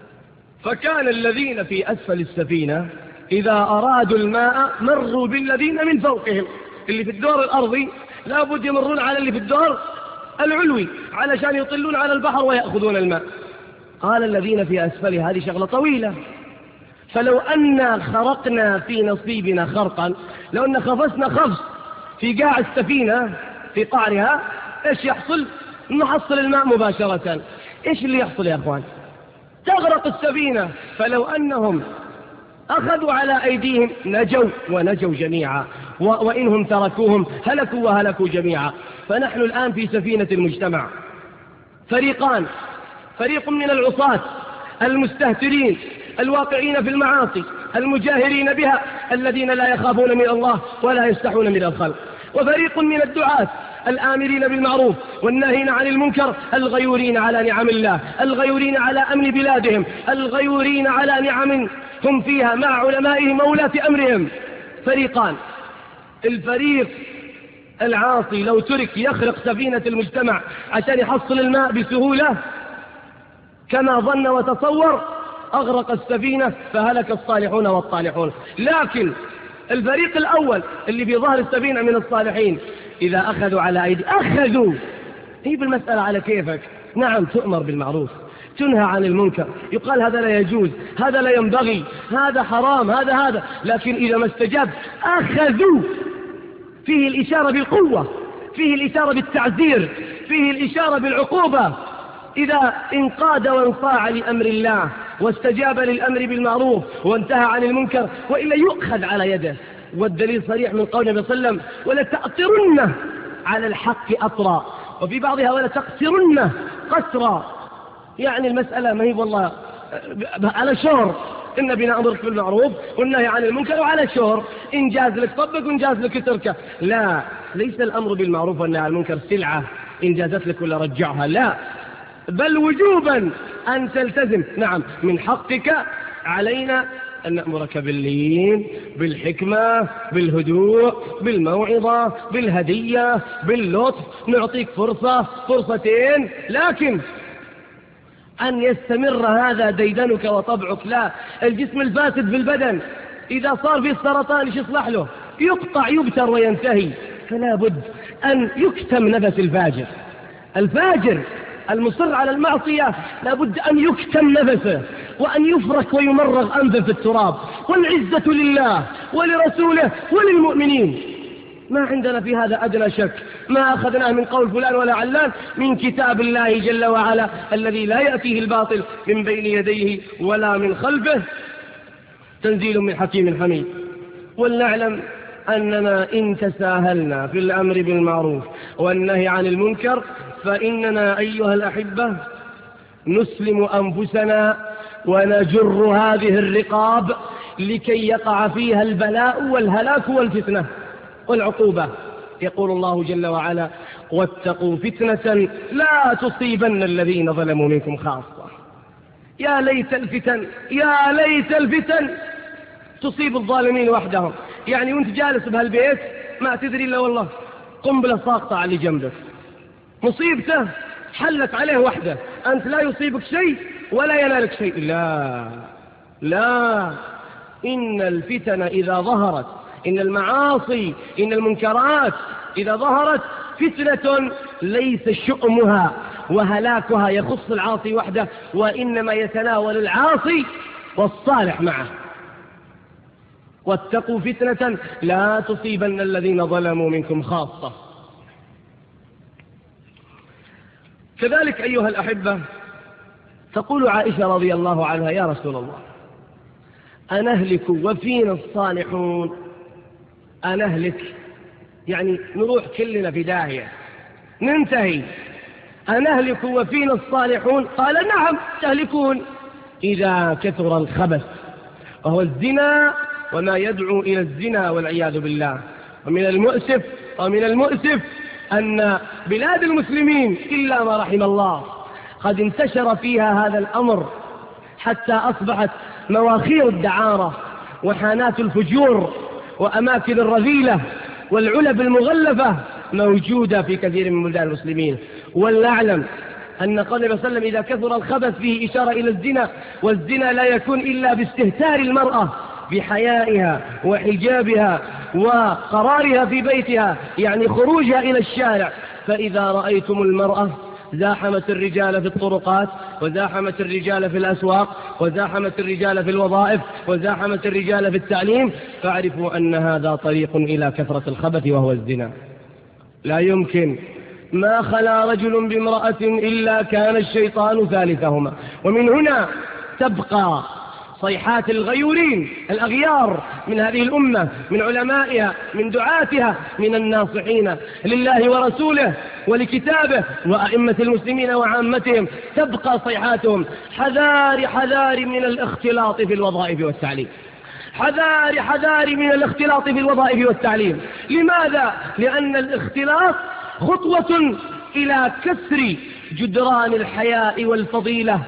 فكان الذين في أسفل السفينة إذا أرادوا الماء مروا بالذين من فوقهم، اللي في الدور الأرضي لابد يمرون على اللي في الدور العلوي علشان يطلون على البحر ويأخذون الماء. قال الذين في أسفل، هذه شغلة طويلة، فلو أن خرقنا في نصيبنا خرقا، لو أن خفصنا خفص في قاع السفينة في قعرها، إيش يحصل؟ نحصل الماء مباشرة. إيش اللي يحصل يا أخوان؟ تغرق السفينة. فلو أنهم أخذوا على أيديهم نجوا ونجوا جميعا، وإنهم تركوهم هلكوا وهلكوا جميعا. فنحن الآن في سفينة المجتمع، فريقان: فريق من العصاة المستهترين الواقعين في المعاصي المجاهرين بها الذين لا يخافون من الله ولا يستحون من الخلق، وفريق من الدعاة الآمرين بالمعروف والناهين عن المنكر الغيورين على نعم الله، الغيورين على أمن بلادهم، الغيورين على نعم هم فيها مع علمائهم وولاة أمرهم. فريقان: الفريق العاصي لو ترك يخرق سفينة المجتمع عشان يحصل الماء بسهولة كما ظن وتصور، أغرق السفينة فهلك الصالحون والطالحون. لكن الفريق الأول اللي في ظهر السفينة من الصالحين إذا أخذوا على أيدي أخذوا، هي بالمسألة على كيفك. نعم، تؤمر بالمعروف، تنهى عن المنكر، يقال هذا لا يجوز، هذا لا ينبغي، هذا حرام، هذا هذا لكن إذا ما استجاب أخذوا. فيه الإشارة بالقوة، فيه الإشارة بالتعزير، فيه الإشارة بالعقوبة. إذا انقاد وانصاع لأمر الله واستجاب للأمر بالمعروف وانتهى عن المنكر، وإلا يؤخذ على يده. والدليل صريح من قول النبي صلى الله عليه وسلم: ولتأطرن على الحق أطرا، وفي بعضها ولتقصرن قسرا. يعني المسألة ما هي والله على شور، إن بنا أمرك بالمعروف والنهي عن المنكر وعلى شور، إن جاز لك طبق وإن جاز لك تركه. لا، ليس الأمر بالمعروف والنهي عن المنكر سلعة إن جازت لك ولا رجعها، لا، بل وجوبا أن تلتزم. نعم، من حقك علينا أن نأمرك باللين، بالحكمة، بالهدوء، بالموعظة، بالهدية، باللطف، نعطيك فرصة فرصتين، لكن أن يستمر هذا ديدنك وطبعك لا. الجسم الفاسد في البدن إذا صار فيه السرطان إيش يصلح له؟ يقطع يبتر وينتهي. فلا بد أن يكتم نفس الفاجر. الفاجر المصر على المعصية لا بد أن يكتم نفسه وأن يفرك ويمرغ أنفه في التراب. والعزة لله ولرسوله وللمؤمنين. ما عندنا في هذا أدنى شك. ما أخذناه من قول فلان ولا علان، من كتاب الله جل وعلا الذي لا يأتيه الباطل من بين يديه ولا من خلفه، تنزيل من حكيم حميد. ولنعلم أننا إن تساهلنا في الأمر بالمعروف والنهي عن المنكر فإننا أيها الأحبة نسلم أنفسنا ونجر هذه الرقاب لكي يقع فيها البلاء والهلاك والفتنة والعقوبة. يقول الله جل وعلا: واتقوا فتنة لا تصيبن الذين ظلموا منكم خاصة. يا ليت الفتن، يا ليت الفتن تصيب الظالمين وحدهم. يعني وانت جالس بهالبيت ما تدري إلا والله قنبلة ساقطة على اللي جنبك، مصيبته حلت عليه وحده، أنت لا يصيبك شيء ولا ينالك شيء. لا لا، إن الفتن إذا ظهرت، إن المعاصي، إن المنكرات إذا ظهرت فتنة ليس شؤمها وهلاكها يخص العاصي وحده، وإنما يتناول العاصي والصالح معه. واتقوا فتنة لا تصيبن الذين ظلموا منكم خاصة. كذلك أيها الأحبة تقول عائشة رضي الله عنها: يا رسول الله، أنهلك وفينا الصالحون؟ أنهلك يعني نروح كلنا في داهية ننتهي، أنهلك وفينا الصالحون؟ قال: نعم تهلكون إذا كثر الخبث، وهو الزنا وما يدعو إلى الزنا والعياذ بالله. ومن المؤسف ومن المؤسف أن بلاد المسلمين إلا ما رحم الله قد انتشر فيها هذا الأمر، حتى أصبحت مواخير الدعارة وحانات الفجور وأماكن الرذيلة والعلب المغلفة موجودة في كثير من بلدان المسلمين. ولنعلم أن قول النبي صلى الله عليه وسلم: إذا كثر الخبث فيه إشارة إلى الزنا، والزنا لا يكون إلا باستهتار المرأة بحيائها وحجابها وقرارها في بيتها، يعني خروجها إلى الشارع. فإذا رأيتم المرأة زاحمت الرجال في الطرقات، وزاحمت الرجال في الأسواق، وزاحمت الرجال في الوظائف، وزاحمت الرجال في التعليم، فاعرفوا أن هذا طريق إلى كثرة الخبث وهو الزنا. لا يمكن، ما خلا رجل بامرأة إلا كان الشيطان ثالثهما. ومن هنا تبقى صيحات الغيورين الأغيار من هذه الأمة، من علمائها، من دعاتها، من الناصحين لله ورسوله ولكتابه وأئمة المسلمين وعامتهم، تبقى صيحاتهم: حذار حذار من الاختلاط في الوظائف والتعليم، حذار حذار من الاختلاط في الوظائف والتعليم. لماذا؟ لأن الاختلاط خطوة إلى كسر جدران الحياء والفضيلة،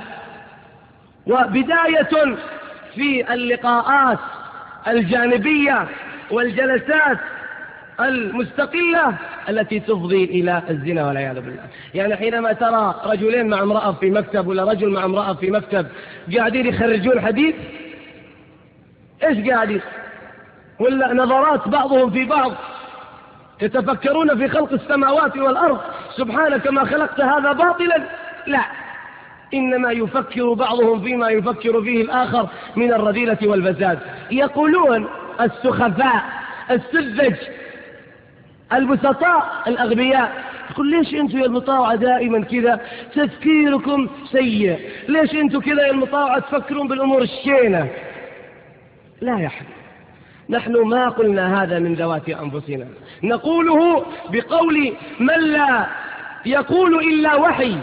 وبداية في اللقاءات الجانبية والجلسات المستقلة التي تفضي إلى الزنا والعياذ بالله. يعني حينما ترى رجلين مع امرأة في مكتب، ولا رجل مع امرأة في مكتب قاعدين يخرجون حديث، إيش قاعدين؟ ولا نظرات بعضهم في بعض، يتفكرون في خلق السماوات والأرض، سبحانك ما خلقت هذا باطلا. لا، إنما يفكر بعضهم فيما يفكر فيه الآخر من الرذيلة والفساد. يقولون السخفاء السذج البسطاء الأغبياء، يقول: ليش أنتم يا المطاوعة دائما كذا تفكيركم سيء؟ ليش أنتم كذا يا المطاوعة تفكرون بالأمور الشينة؟ لا يا حبيبي، نحن ما قلنا هذا من ذوات أنفسنا، نقوله بقول من لا يقول إلا وحي،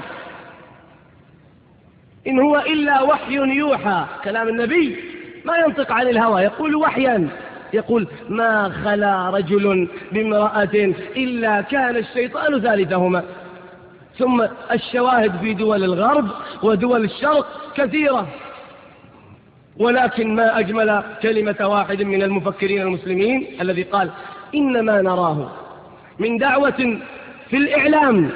إن هو إلا وحي يوحى. كلام النبي ما ينطق عن الهوى، يقول وحيا، يقول: ما خلا رجل بامرأة إلا كان الشيطان ثالثهما. ثم الشواهد في دول الغرب ودول الشرق كثيرة، ولكن ما أجمل كلمة واحد من المفكرين المسلمين الذي قال: إنما نراه من دعوة في الإعلام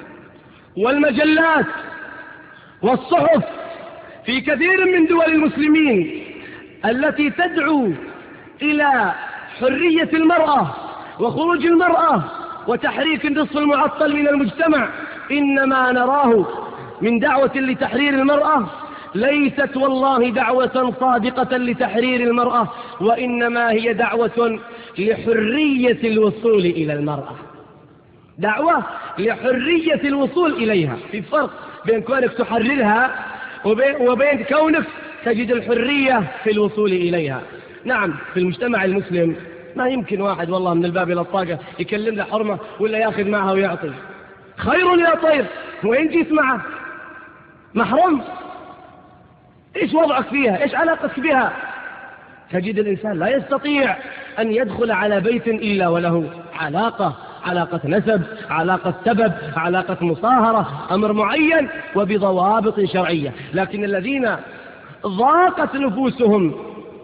والمجلات والصحف في كثير من دول المسلمين التي تدعو إلى حرية المرأة وخروج المرأة وتحريك النصف المعطل من المجتمع، إنما نراه من دعوة لتحرير المرأة ليست والله دعوة صادقة لتحرير المرأة، وإنما هي دعوة لحرية الوصول إلى المرأة، دعوة لحرية الوصول إليها. في فرق بين كونك تحررها وبين كونك تجد الحرية في الوصول إليها. نعم، في المجتمع المسلم ما يمكن واحد والله من الباب إلى الطاقة يكلم له حرمة ولا ياخذ معها ويعطي. خير يا طير، وين جيت معه؟ محرم؟ إيش وضعك فيها؟ إيش علاقتك بها؟ تجد الإنسان لا يستطيع أن يدخل على بيت إلا وله علاقة، علاقة نسب، علاقة سبب، علاقة مصاهرة، أمر معين وبضوابط شرعية. لكن الذين ضاقت نفوسهم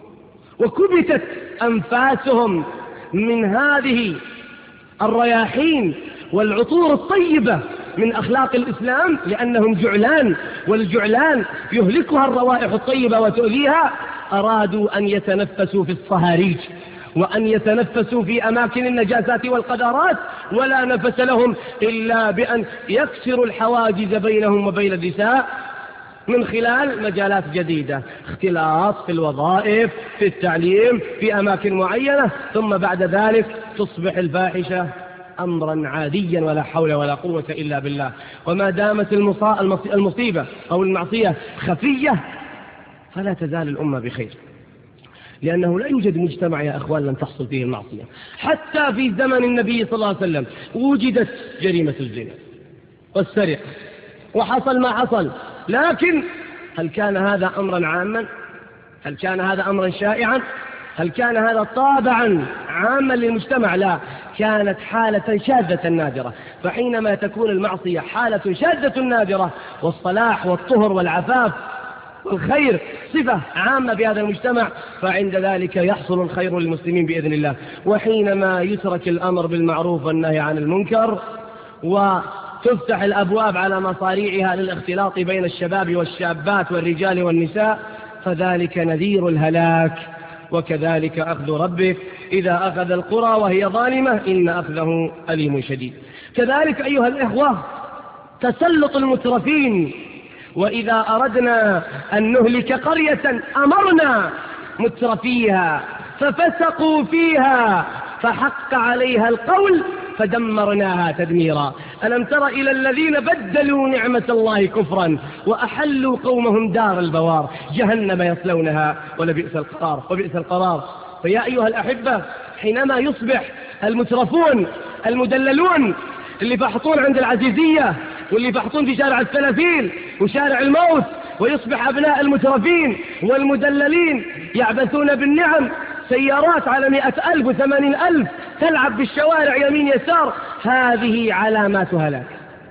وكبتت أنفاسهم من هذه الرياحين والعطور الطيبة من أخلاق الإسلام، لأنهم جعلان، والجعلان يهلكها الروائح الطيبة وتؤذيها، أرادوا أن يتنفسوا في الصهاريج وأن يتنفسوا في أماكن النجاسات والقذارات، ولا نفس لهم إلا بأن يكسروا الحواجز بينهم وبين النساء من خلال مجالات جديدة، اختلاط في الوظائف، في التعليم، في أماكن معينة، ثم بعد ذلك تصبح الفاحشة أمرا عاديا ولا حول ولا قوة إلا بالله. وما دامت المصيبة أو المعصية خفية فلا تزال الأمة بخير، لأنه لا يوجد مجتمع يا أخوان لم تحصل فيه المعصية. حتى في زمن النبي صلى الله عليه وسلم وجدت جريمة الزنا والسرقة وحصل ما حصل، لكن هل كان هذا أمرا عاما؟ هل كان هذا أمرا شائعا؟ هل كان هذا طابعا عاما للمجتمع؟ لا، كانت حالة شاذة نادرة. فحينما تكون المعصية حالة شاذة نادرة والصلاح والطهر والعفاف والخير صفة عامة بهذا المجتمع، فعند ذلك يحصل الخير للمسلمين بإذن الله. وحينما يترك الأمر بالمعروف والنهي عن المنكر وتفتح الأبواب على مصاريعها للاختلاط بين الشباب والشابات والرجال والنساء، فذلك نذير الهلاك. وكذلك أخذ ربك إذا أخذ القرى وهي ظالمة إن أخذه أليم شديد. كذلك أيها الإخوة تسلط المترفين، وإذا أردنا أن نهلك قرية أمرنا مترفيها ففسقوا فيها فحق عليها القول فدمرناها تدميرا. ألم تر إلى الذين بدلوا نعمة الله كفرا وأحلوا قومهم دار البوار جهنم يصلونها ولبئس القرار وبئس القرار. فيا أيها الأحبة، حينما يصبح المترفون المدللون اللي فحطون عند العزيزية واللي فحطون في شارع السلفين وشارع الموت، ويصبح أبناء المترفين والمدللين يعبثون بالنعم، سيارات على مئة ألف وثمانين ألف تلعب بالشوارع يمين يسار، هذه علامات هلاك،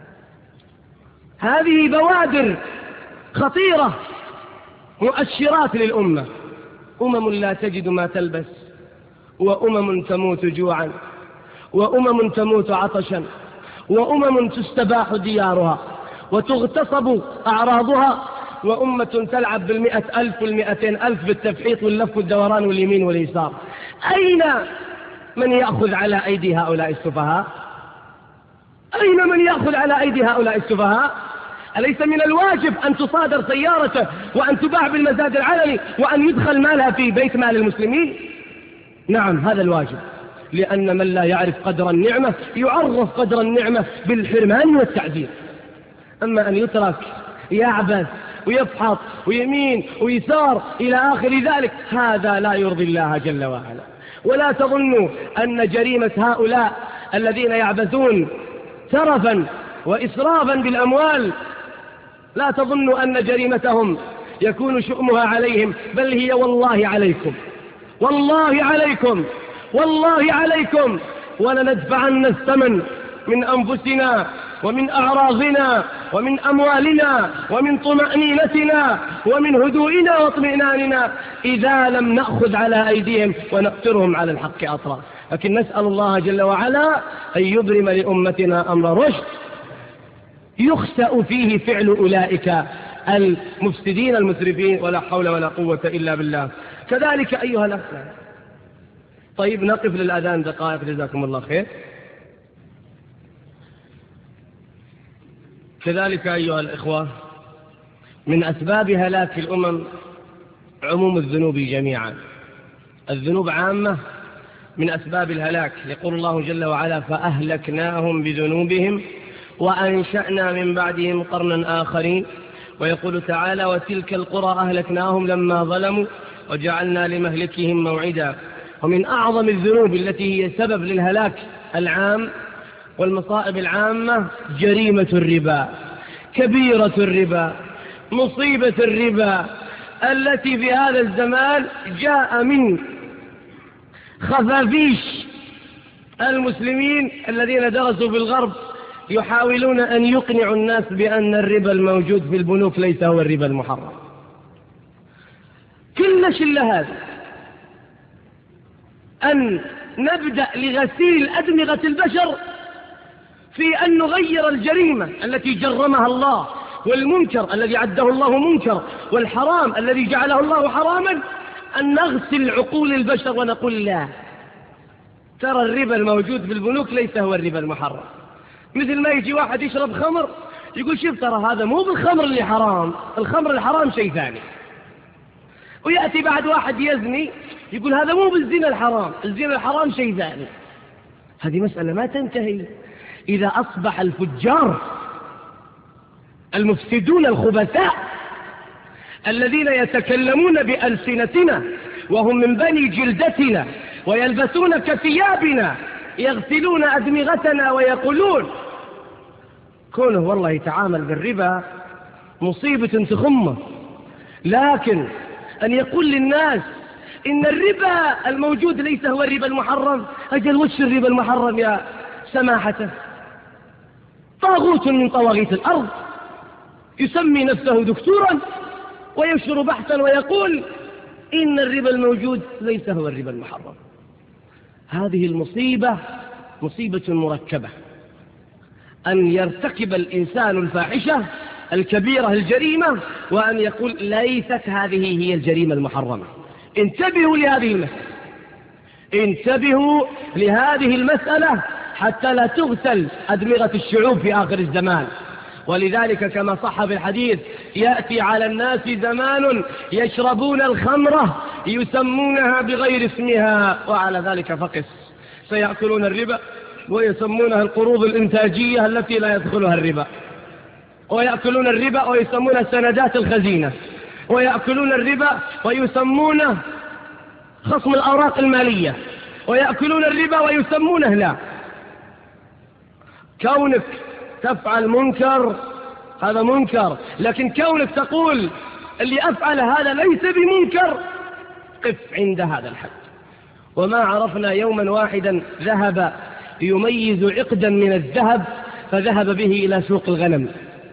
هذه بوادر خطيرة، مؤشرات للأمة. أمم لا تجد ما تلبس، وأمم تموت جوعا، وأمم تموت عطشا، وأمم تستباح ديارها وتغتصب أعراضها، وأمة تلعب بالمئة ألف والمئتين ألف بالتفحيط واللف والدوران واليمين واليسار. أين من يأخذ على أيدي هؤلاء السفهاء؟ أين من يأخذ على أيدي هؤلاء السفهاء؟ أليس من الواجب أن تصادر سيارته وأن تباع بالمزاد العلني وأن يدخل مالها في بيت مال المسلمين؟ نعم، هذا الواجب، لأن من لا يعرف قدر النعمة يعرف قدر النعمة بالحرمان والتعذيب. أما أن يترك يعبث ويفحط ويمين ويسار إلى آخر ذلك، هذا لا يرضي الله جل وعلا. ولا تظنوا أن جريمة هؤلاء الذين يعبثون ترفا وإسرافا بالأموال، لا تظنوا أن جريمتهم يكون شؤمها عليهم، بل هي والله عليكم، والله عليكم، والله عليكم. ولندفعن الثمن من أنفسنا ومن أعراضنا ومن أموالنا ومن طمأنينتنا ومن هدوئنا واطمئناننا إذا لم نأخذ على أيديهم ونقترهم على الحق أطرا. لكن نسأل الله جل وعلا أن يبرم لأمتنا أمر رشد يخسأ فيه فعل أولئك المفسدين المسرفين، ولا حول ولا قوة إلا بالله. كذلك أيها الأخوة، طيب نقف للأذان دقائق جزاكم الله خير. كذلك أيها الإخوة، من أسباب هلاك الأمم عموم الذنوب جميعا. الذنوب عامة من أسباب الهلاك. يقول الله جل وعلا: فأهلكناهم بذنوبهم وأنشأنا من بعدهم قرنا آخرين. ويقول تعالى: وتلك القرى أهلكناهم لما ظلموا وجعلنا لمهلكهم موعدا. ومن أعظم الذنوب التي هي سبب للهلاك العام والمصائب العامة جريمة الربا، كبيرة الربا، مصيبة الربا، التي في هذا الزمان جاء من خفافيش المسلمين الذين درسوا في الغرب يحاولون أن يقنعوا الناس بأن الربا الموجود في البنوك ليس هو الربا المحرم. كلش إلا هذا، أن نبدأ لغسيل أدمغة البشر في أن نغير الجريمة التي جرمها الله، والمنكر الذي عده الله منكر، والحرام الذي جعله الله حراما، أن نغسل عقول البشر ونقول لا، ترى الربا الموجود في البنوك ليس هو الربا المحرم. مثل ما يجي واحد يشرب خمر يقول: شوف ترى هذا مو بالخمر اللي حرام، الخمر الحرام شيء ثاني. ويأتي بعد واحد يزني يقول: هذا مو بالزنا الحرام، الزنا الحرام شيء ثاني. هذه مسألة ما تنتهي. إذا أصبح الفجار المفسدون الخبثاء الذين يتكلمون بألسنتنا وهم من بني جلدتنا ويلبسون كثيابنا يغسلون أدمغتنا ويقولون كونه والله يتعامل بالربا مصيبة تخمه، لكن أن يقول للناس إن الربا الموجود ليس هو الربا المحرم، أجل وش الربا المحرم يا سماحته؟ طاغوت من طواغيت الأرض يسمي نفسه دكتورا وينشر بحثا ويقول إن الربا الموجود ليس هو الربا المحرم. هذه المصيبة مصيبة مركبة، أن يرتكب الإنسان الفاحشة الكبيرة الجريمة وأن يقول ليست هذه هي الجريمة المحرمة. انتبهوا لهذه المسألة، انتبهوا لهذه المسألة حتى لا تغسل أدمغة الشعوب في آخر الزمان. ولذلك كما صح في الحديث: يأتي على الناس زمان يشربون الخمرة يسمونها بغير اسمها، وعلى ذلك فقس. سيأكلون الربا ويسمونها القروض الإنتاجية التي لا يدخلها الربا، ويأكلون الربا ويسمونها سندات الخزينة، ويأكلون الربا ويسمونه خصم الأوراق المالية، ويأكلون الربا ويسمونه لا. كونك تفعل منكر هذا منكر، لكن كونك تقول اللي أفعل هذا ليس بمنكر، قف عند هذا الحد. وما عرفنا يوما واحدا ذهب يميز عقدا من الذهب فذهب به إلى سوق الغنم.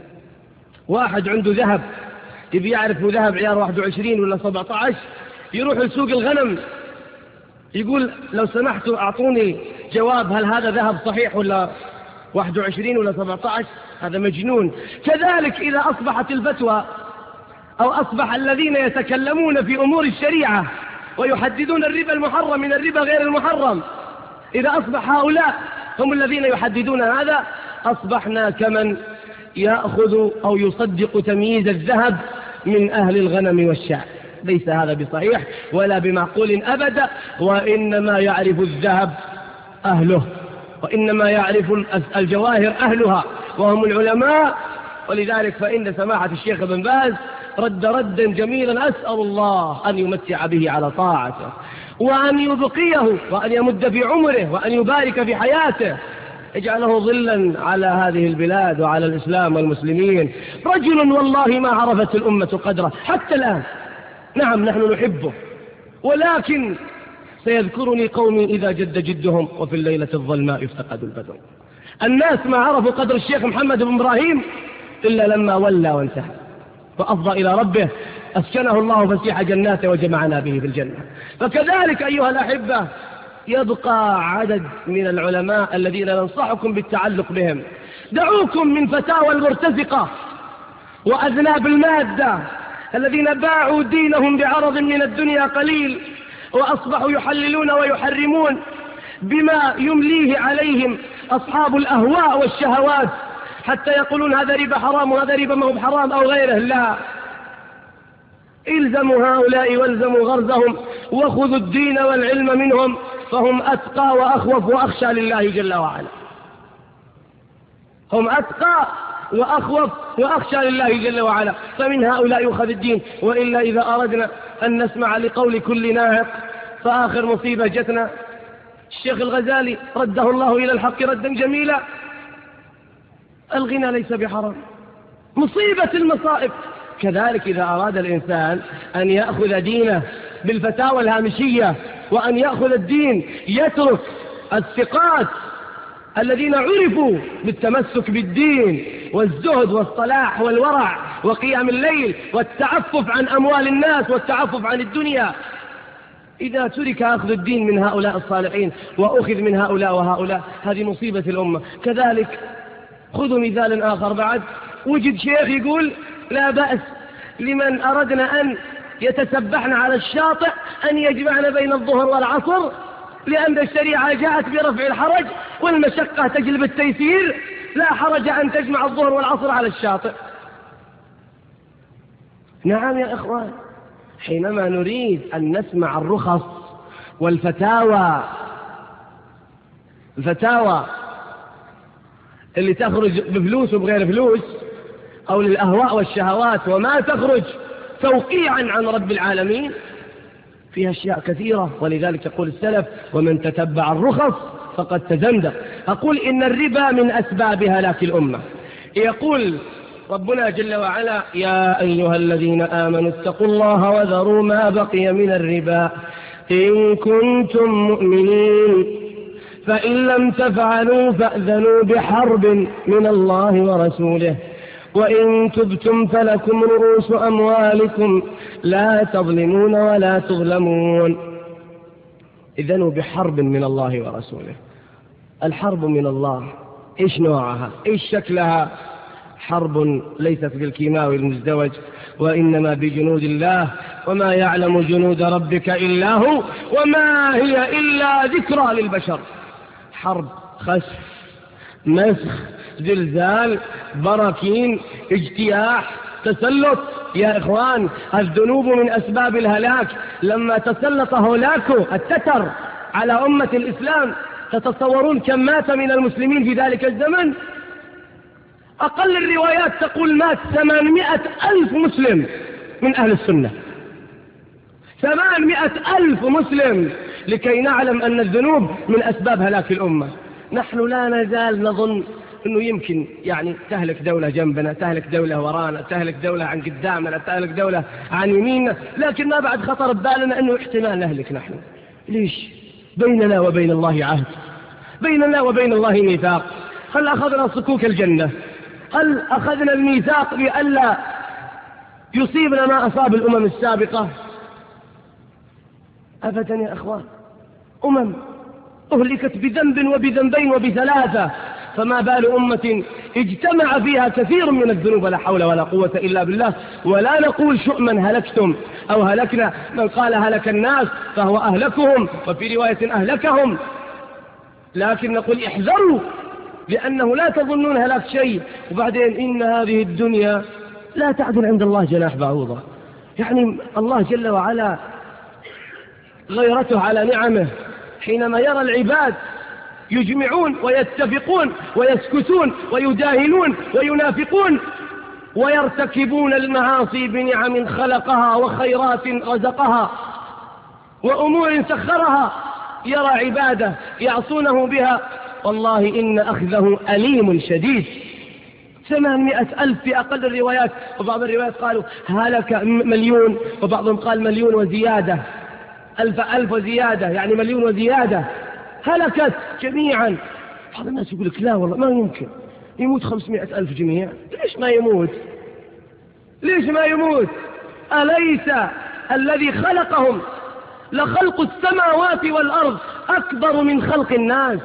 واحد عنده ذهب يبي يعرف ذهب عيار واحد وعشرين ولا سبعة عشر، يروح لسوق الغنم يقول لو سمحتوا أعطوني جواب هل هذا ذهب صحيح ولا واحد وعشرين ولا سبعة عشر. هذا مجنون. كذلك إذا أصبحت الفتوى أو أصبح الذين يتكلمون في أمور الشريعة ويحددون الربا المحرم من الربا غير المحرم، إذا أصبح هؤلاء هم الذين يحددون هذا، أصبحنا كمن يأخذ أو يصدق تمييز الذهب من أهل الغنم والشاء. ليس هذا بصحيح ولا بمعقول أبدا، وإنما يعرف الذهب أهله، وإنما يعرف الجواهر أهلها وهم العلماء. ولذلك فإن سماحة الشيخ ابن باز رد ردا جميلا، أسأل الله أن يمتع به على طاعته، وأن يبقيه، وأن يمد في عمره، وأن يبارك في حياته، اجعله ظلا على هذه البلاد وعلى الإسلام والمسلمين. رجل والله ما عرفت الأمة قدره حتى الآن. نعم نحن نحبه، ولكن سيذكرني قومي إذا جد جدهم وفي الليلة الظلماء افتقدوا البدر. الناس ما عرفوا قدر الشيخ محمد بن إبراهيم إلا لما ولى وانتهى وأفضى إلى ربه، أسكنه الله فسيح جناته وجمعنا به في الجنة. فكذلك أيها الأحبة يبقى عدد من العلماء الذين ننصحكم بالتعلق بهم. دعوكم من فتاوى المرتزقة وأذناب المادة الذين باعوا دينهم بعرض من الدنيا قليل، وأصبحوا يحللون ويحرمون بما يمليه عليهم أصحاب الأهواء والشهوات، حتى يقولون هذا ربا حرام وهذا ربا ما هو بحرام أو غيره. لا، إلزموا هؤلاء والزموا غرزهم وخذوا الدين والعلم منهم، فهم أتقى وأخوف وأخشى لله جل وعلا. هم أتقى وأخوف وأخشى لله جل وعلا، فمن هؤلاء يؤخذ الدين. وإلا إذا أردنا أن نسمع لقول كل ناهق فآخر مصيبة جتنا. الشيخ الغزالي رده الله إلى الحق ردا جميلا، الغنى ليس بحرام، مصيبة المصائب. كذلك إذا أراد الإنسان أن يأخذ دينه بالفتاوى الهامشية وأن يأخذ الدين، يترك الثقات الذين عرفوا بالتمسك بالدين والزهد والصلاح والورع وقيام الليل والتعفف عن أموال الناس والتعفف عن الدنيا. إذا ترك أخذ الدين من هؤلاء الصالحين وأخذ من هؤلاء وهؤلاء، هذه مصيبة الأمة. كذلك خذوا مثال آخر بعد، وجد شيخ يقول لا بأس لمن أردنا أن يتسبحن على الشاطئ أن يجمعن بين الظهر والعصر، لأن الشريعة جاءت برفع الحرج والمشقة تجلب التيسير، لا حرج أن تجمع الظهر والعصر على الشاطئ. نعم يا إخوان، حينما نريد أن نسمع الرخص والفتاوى، الفتاوى اللي تخرج بفلوس وبغير فلوس أو للأهواء والشهوات وما تخرج توقيعا عن رب العالمين، فيها أشياء كثيرة. ولذلك يقول السلف ومن تتبع الرخص فقد تزندق. أقول إن الربا من أسباب هلاك الأمة. يقول ربنا جل وعلا يا أيها الذين آمنوا اتقوا الله وذروا ما بقي من الربا إن كنتم مؤمنين فإن لم تفعلوا فأذنوا بحرب من الله ورسوله وإن تبتم فلكم رؤوس أموالكم لا تظلمون ولا تظلمون. إذنوا بحرب من الله ورسوله. الحرب من الله إيش نوعها؟ إيش شكلها؟ حرب ليست بالكيماوي المزدوج، وإنما بجنود الله، وما يعلم جنود ربك إلا هو وما هي إلا ذكرى للبشر. حرب خسف، مسخ، زلزال، براكين، اجتياح، تسلط. يا إخوان، الذنوب من أسباب الهلاك. لما تسلط هولاكو التتر على أمة الإسلام تتصورون كم مات من المسلمين في ذلك الزمن؟ أقل الروايات تقول مات ثمانمائة ألف مسلم من أهل السنة، ثمانمائة ألف مسلم، لكي نعلم أن الذنوب من أسباب هلاك الأمة. نحن لا نزال نظن أنه يمكن يعني تهلك دولة جنبنا، تهلك دولة ورانا، تهلك دولة عن قدامنا، تهلك دولة عن يميننا، لكن ما بعد خطر ببالنا أنه احتمال نهلك نحن. ليش؟ بيننا وبين الله عهد، بيننا وبين الله ميثاق. هل أخذنا صكوك الجنة؟ هل أخذنا الميثاق بألا يصيبنا ما أصاب الأمم السابقة؟ أبدا يا أخوان. أمم أهلكت بذنب وبذنبين وبثلاثة، فما بال أمة اجتمع فيها كثير من الذنوب، لا حول ولا قوة إلا بالله. ولا نقول شؤما هلكتم أو هلكنا، من قال هلك الناس فهو أهلكهم، وفي رواية أهلكهم، لكن نقول احذروا، لأنه لا تظنون هلاك شيء. وبعدين إن هذه الدنيا لا تعدل عند الله جناح بعوضة. يعني الله جل وعلا غيرته على نعمه حينما يرى العباد يجمعون ويتفقون ويسكتون ويداهنون وينافقون ويرتكبون المعاصي بنعم خلقها وخيرات رزقها وأمور سخرها، يرى عباده يعصونه بها، والله إن أخذه أليم شديد. ثمانمائة ألف في أقل الروايات، وبعض الروايات قالوا هلك مليون، وبعضهم قال مليون وزيادة، ألف ألف وزيادة، يعني مليون وزيادة هلكت جميعا. بعض الناس يقول لك لا والله ما يمكن يموت خمسمائة ألف جميع. ليش ما يموت؟ ليش ما يموت؟ أليس الذي خلقهم لخلق السماوات والأرض أكبر من خلق الناس؟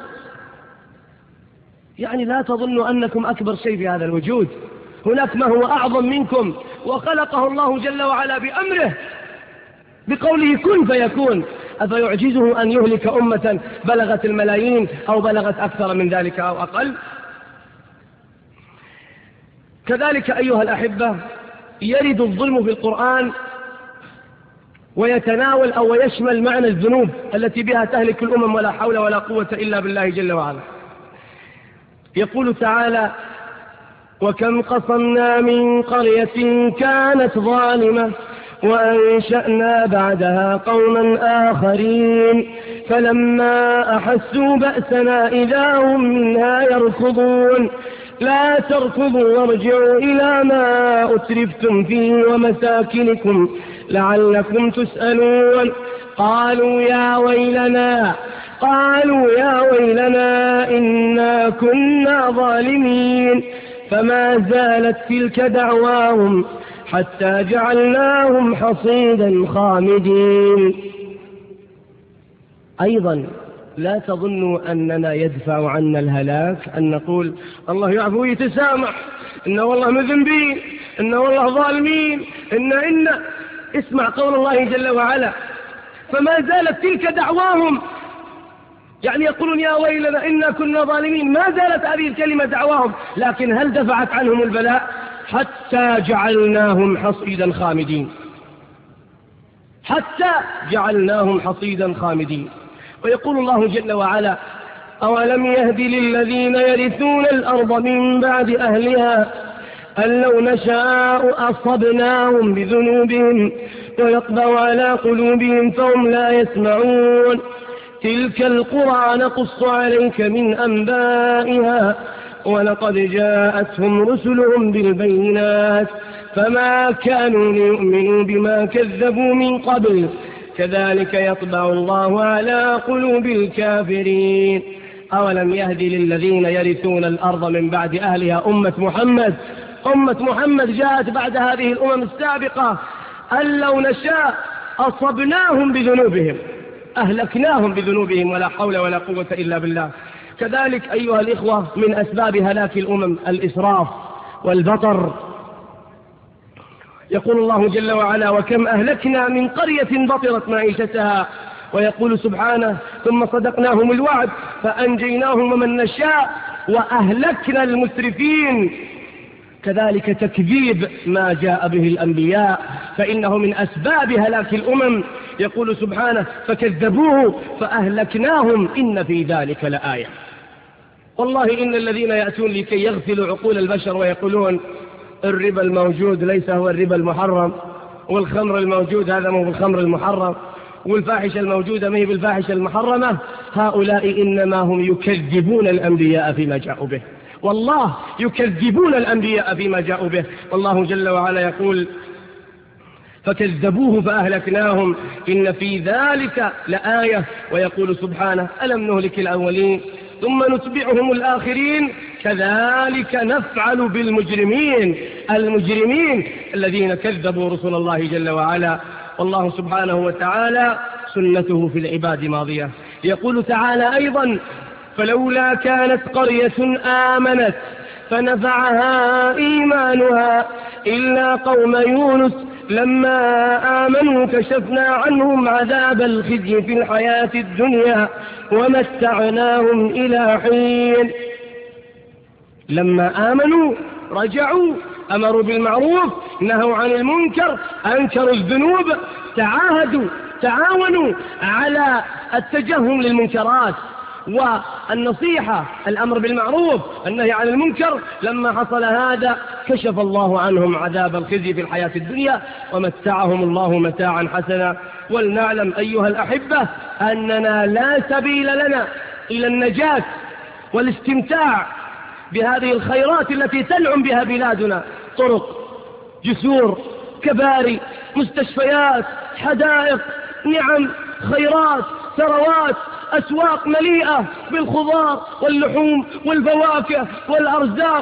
يعني لا تظنوا أنكم أكبر شيء في هذا الوجود، هناك ما هو أعظم منكم، وخلقه الله جل وعلا بأمره بقوله كن فيكون. أفيعجزه أن يهلك أمة بلغت الملايين أو بلغت أكثر من ذلك أو أقل؟ كذلك أيها الأحبة يرد الظلم في القرآن ويتناول أو يشمل معنى الذنوب التي بها تهلك الأمم، ولا حول ولا قوة إلا بالله جل وعلا. يقول تعالى وكم قصمنا من قرية كانت ظالمة وأنشأنا بعدها قوما آخرين فلما أحسوا بأسنا إذا هم منها يركضون لا تركضوا وارجعوا إلى ما أترفتم فيه ومساكنكم لعلكم تسألون قالوا يا ويلنا قالوا يا ويلنا إنا كنا ظالمين فما زالت تلك دعواهم حتى جعلناهم حصيدا خامدين. أيضا لا تظنوا أننا يدفع عنا الهلاك أن نقول الله يعفو ويتسامح، إن والله مذنبين، إن والله ظالمين، إن إن اسمع قول الله جل وعلا فما زالت تلك دعواهم، يعني يقولون يا ويلنا إنا كنا ظالمين، ما زالت هذه الكلمة دعواهم، لكن هل دفعت عنهم البلاء؟ حتى جعلناهم حصيدا خامدين، حتى جعلناهم حصيدا خامدين. ويقول الله جل وعلا أولم يهد للذين يرثون الأرض من بعد أهلها أن لو نشاء أصبناهم بذنوبهم ويطبع على قلوبهم فهم لا يسمعون تلك القرى نقص عليك من أنبائها ولقد جاءتهم رسلهم بالبينات فما كانوا ليؤمنوا بما كذبوا من قبل كذلك يطبع الله على قلوب الكافرين. أولم يهدي للذين يرثون الأرض من بعد أهلها أمة محمد، أمة محمد جاءت بعد هذه الأمم السابقة أن لو نشاء أصبناهم بذنوبهم، أهلكناهم بذنوبهم، ولا حول ولا قوة إلا بالله. كذلك أيها الإخوة من أسباب هلاك الأمم الإسراف والبطر. يقول الله جل وعلا وكم أهلكنا من قرية بطرت معيشتها، ويقول سبحانه ثم صدقناهم الوعد فأنجيناهم ومن نشاء وأهلكنا المسرفين. كذلك تكذيب ما جاء به الأنبياء، فإنه من أسباب هلاك الأمم يقول سبحانه فكذبوه فأهلكناهم إن في ذلك لآية. والله إن الذين يأتون لكي يغسلوا عقول البشر ويقولون الربا الموجود ليس هو الربا المحرم، والخمر الموجود هذا مو بالخمر المحرم، والفاحشة الموجودة ما هي بالفاحشة المحرمة، هؤلاء إنما هم يكذبون الأنبياء فيما جاءوا به. والله يكذبون الأنبياء فيما جاءوا به. والله جل وعلا يقول فكذبوه فأهلكناهم إن في ذلك لآية. ويقول سبحانه ألم نهلك الأولين ثم نتبعهم الآخرين كذلك نفعل بالمجرمين المجرمين الذين كذبوا رسل الله جل وعلا. والله سبحانه وتعالى سنته في العباد ماضية. يقول تعالى أيضا فلولا كانت قرية آمنت فنفعها إيمانها إلا قوم يونس لما آمنوا كشفنا عنهم عذاب الخزي في الحياة الدنيا ومتعناهم إلى حين. لما آمنوا رجعوا، أمروا بالمعروف، نهوا عن المنكر، أنكروا الذنوب، تعاهدوا تعاونوا على التجهم للمنكرات والنصيحة، الأمر بالمعروف، النهي عن المنكر. لما حصل هذا كشف الله عنهم عذاب الخزي في الحياة الدنيا ومتعهم الله متاعا حسنا. ولنعلم أيها الأحبة أننا لا سبيل لنا إلى النجاة والاستمتاع بهذه الخيرات التي تنعم بها بلادنا، طرق، جسور، كباري، مستشفيات، حدائق، نعم، خيرات، ثروات، أسواق مليئة بالخضار واللحوم والفواكه والأرزاق،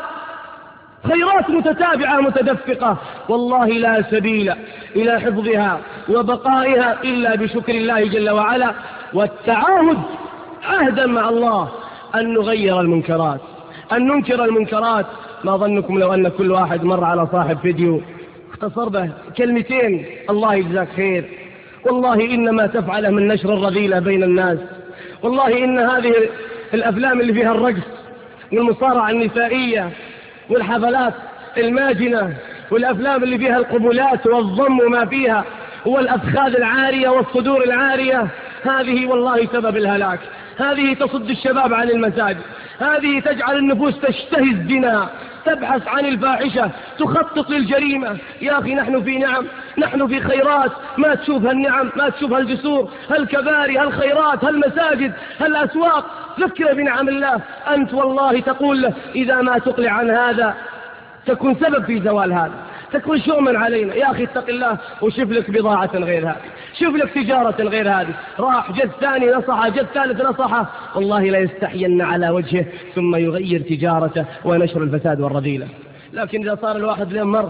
خيرات متتابعة متدفقة. والله لا سبيل إلى حفظها وبقائها إلا بشكر الله جل وعلا والتعاهد عهدا مع الله أن نغير المنكرات، أن ننكر المنكرات. ما ظنكم لو أن كل واحد مر على صاحب فيديو اختصر به كلمتين الله يجزاك خير، والله إنما تفعله من نشر الرذيلة بين الناس. والله إن هذه الأفلام اللي فيها الرقص والمصارعة النسائية والحفلات الماجنة والأفلام اللي فيها القبلات والضم وما فيها والأفخاذ العارية والصدور العارية، هذه والله سبب الهلاك. هذه تصد الشباب عن المساجد، هذه تجعل النفوس تشتهي الزنا، تبحث عن الفاحشة، تخطط للجريمة. يا أخي نحن في نعم، نحن في خيرات ما تشوفها النعم، ما تشوفها الجسور، هالكباري، هالخيرات، هالمساجد، هالأسواق. ذكر بنعم الله. أنت والله تقول له إذا ما تقلع عن هذا تكون سبب في زوال هذا، تكون شؤما علينا. يا أخي اتق الله وشوف لك بضاعة غير هذه، شوف لك تجارة غير هذه. راح جد ثاني نصحه، جد ثالث نصحه، والله لا يستحين على وجهه ثم يغير تجارته ونشر الفساد والرذيلة. لكن إذا صار الواحد لين مر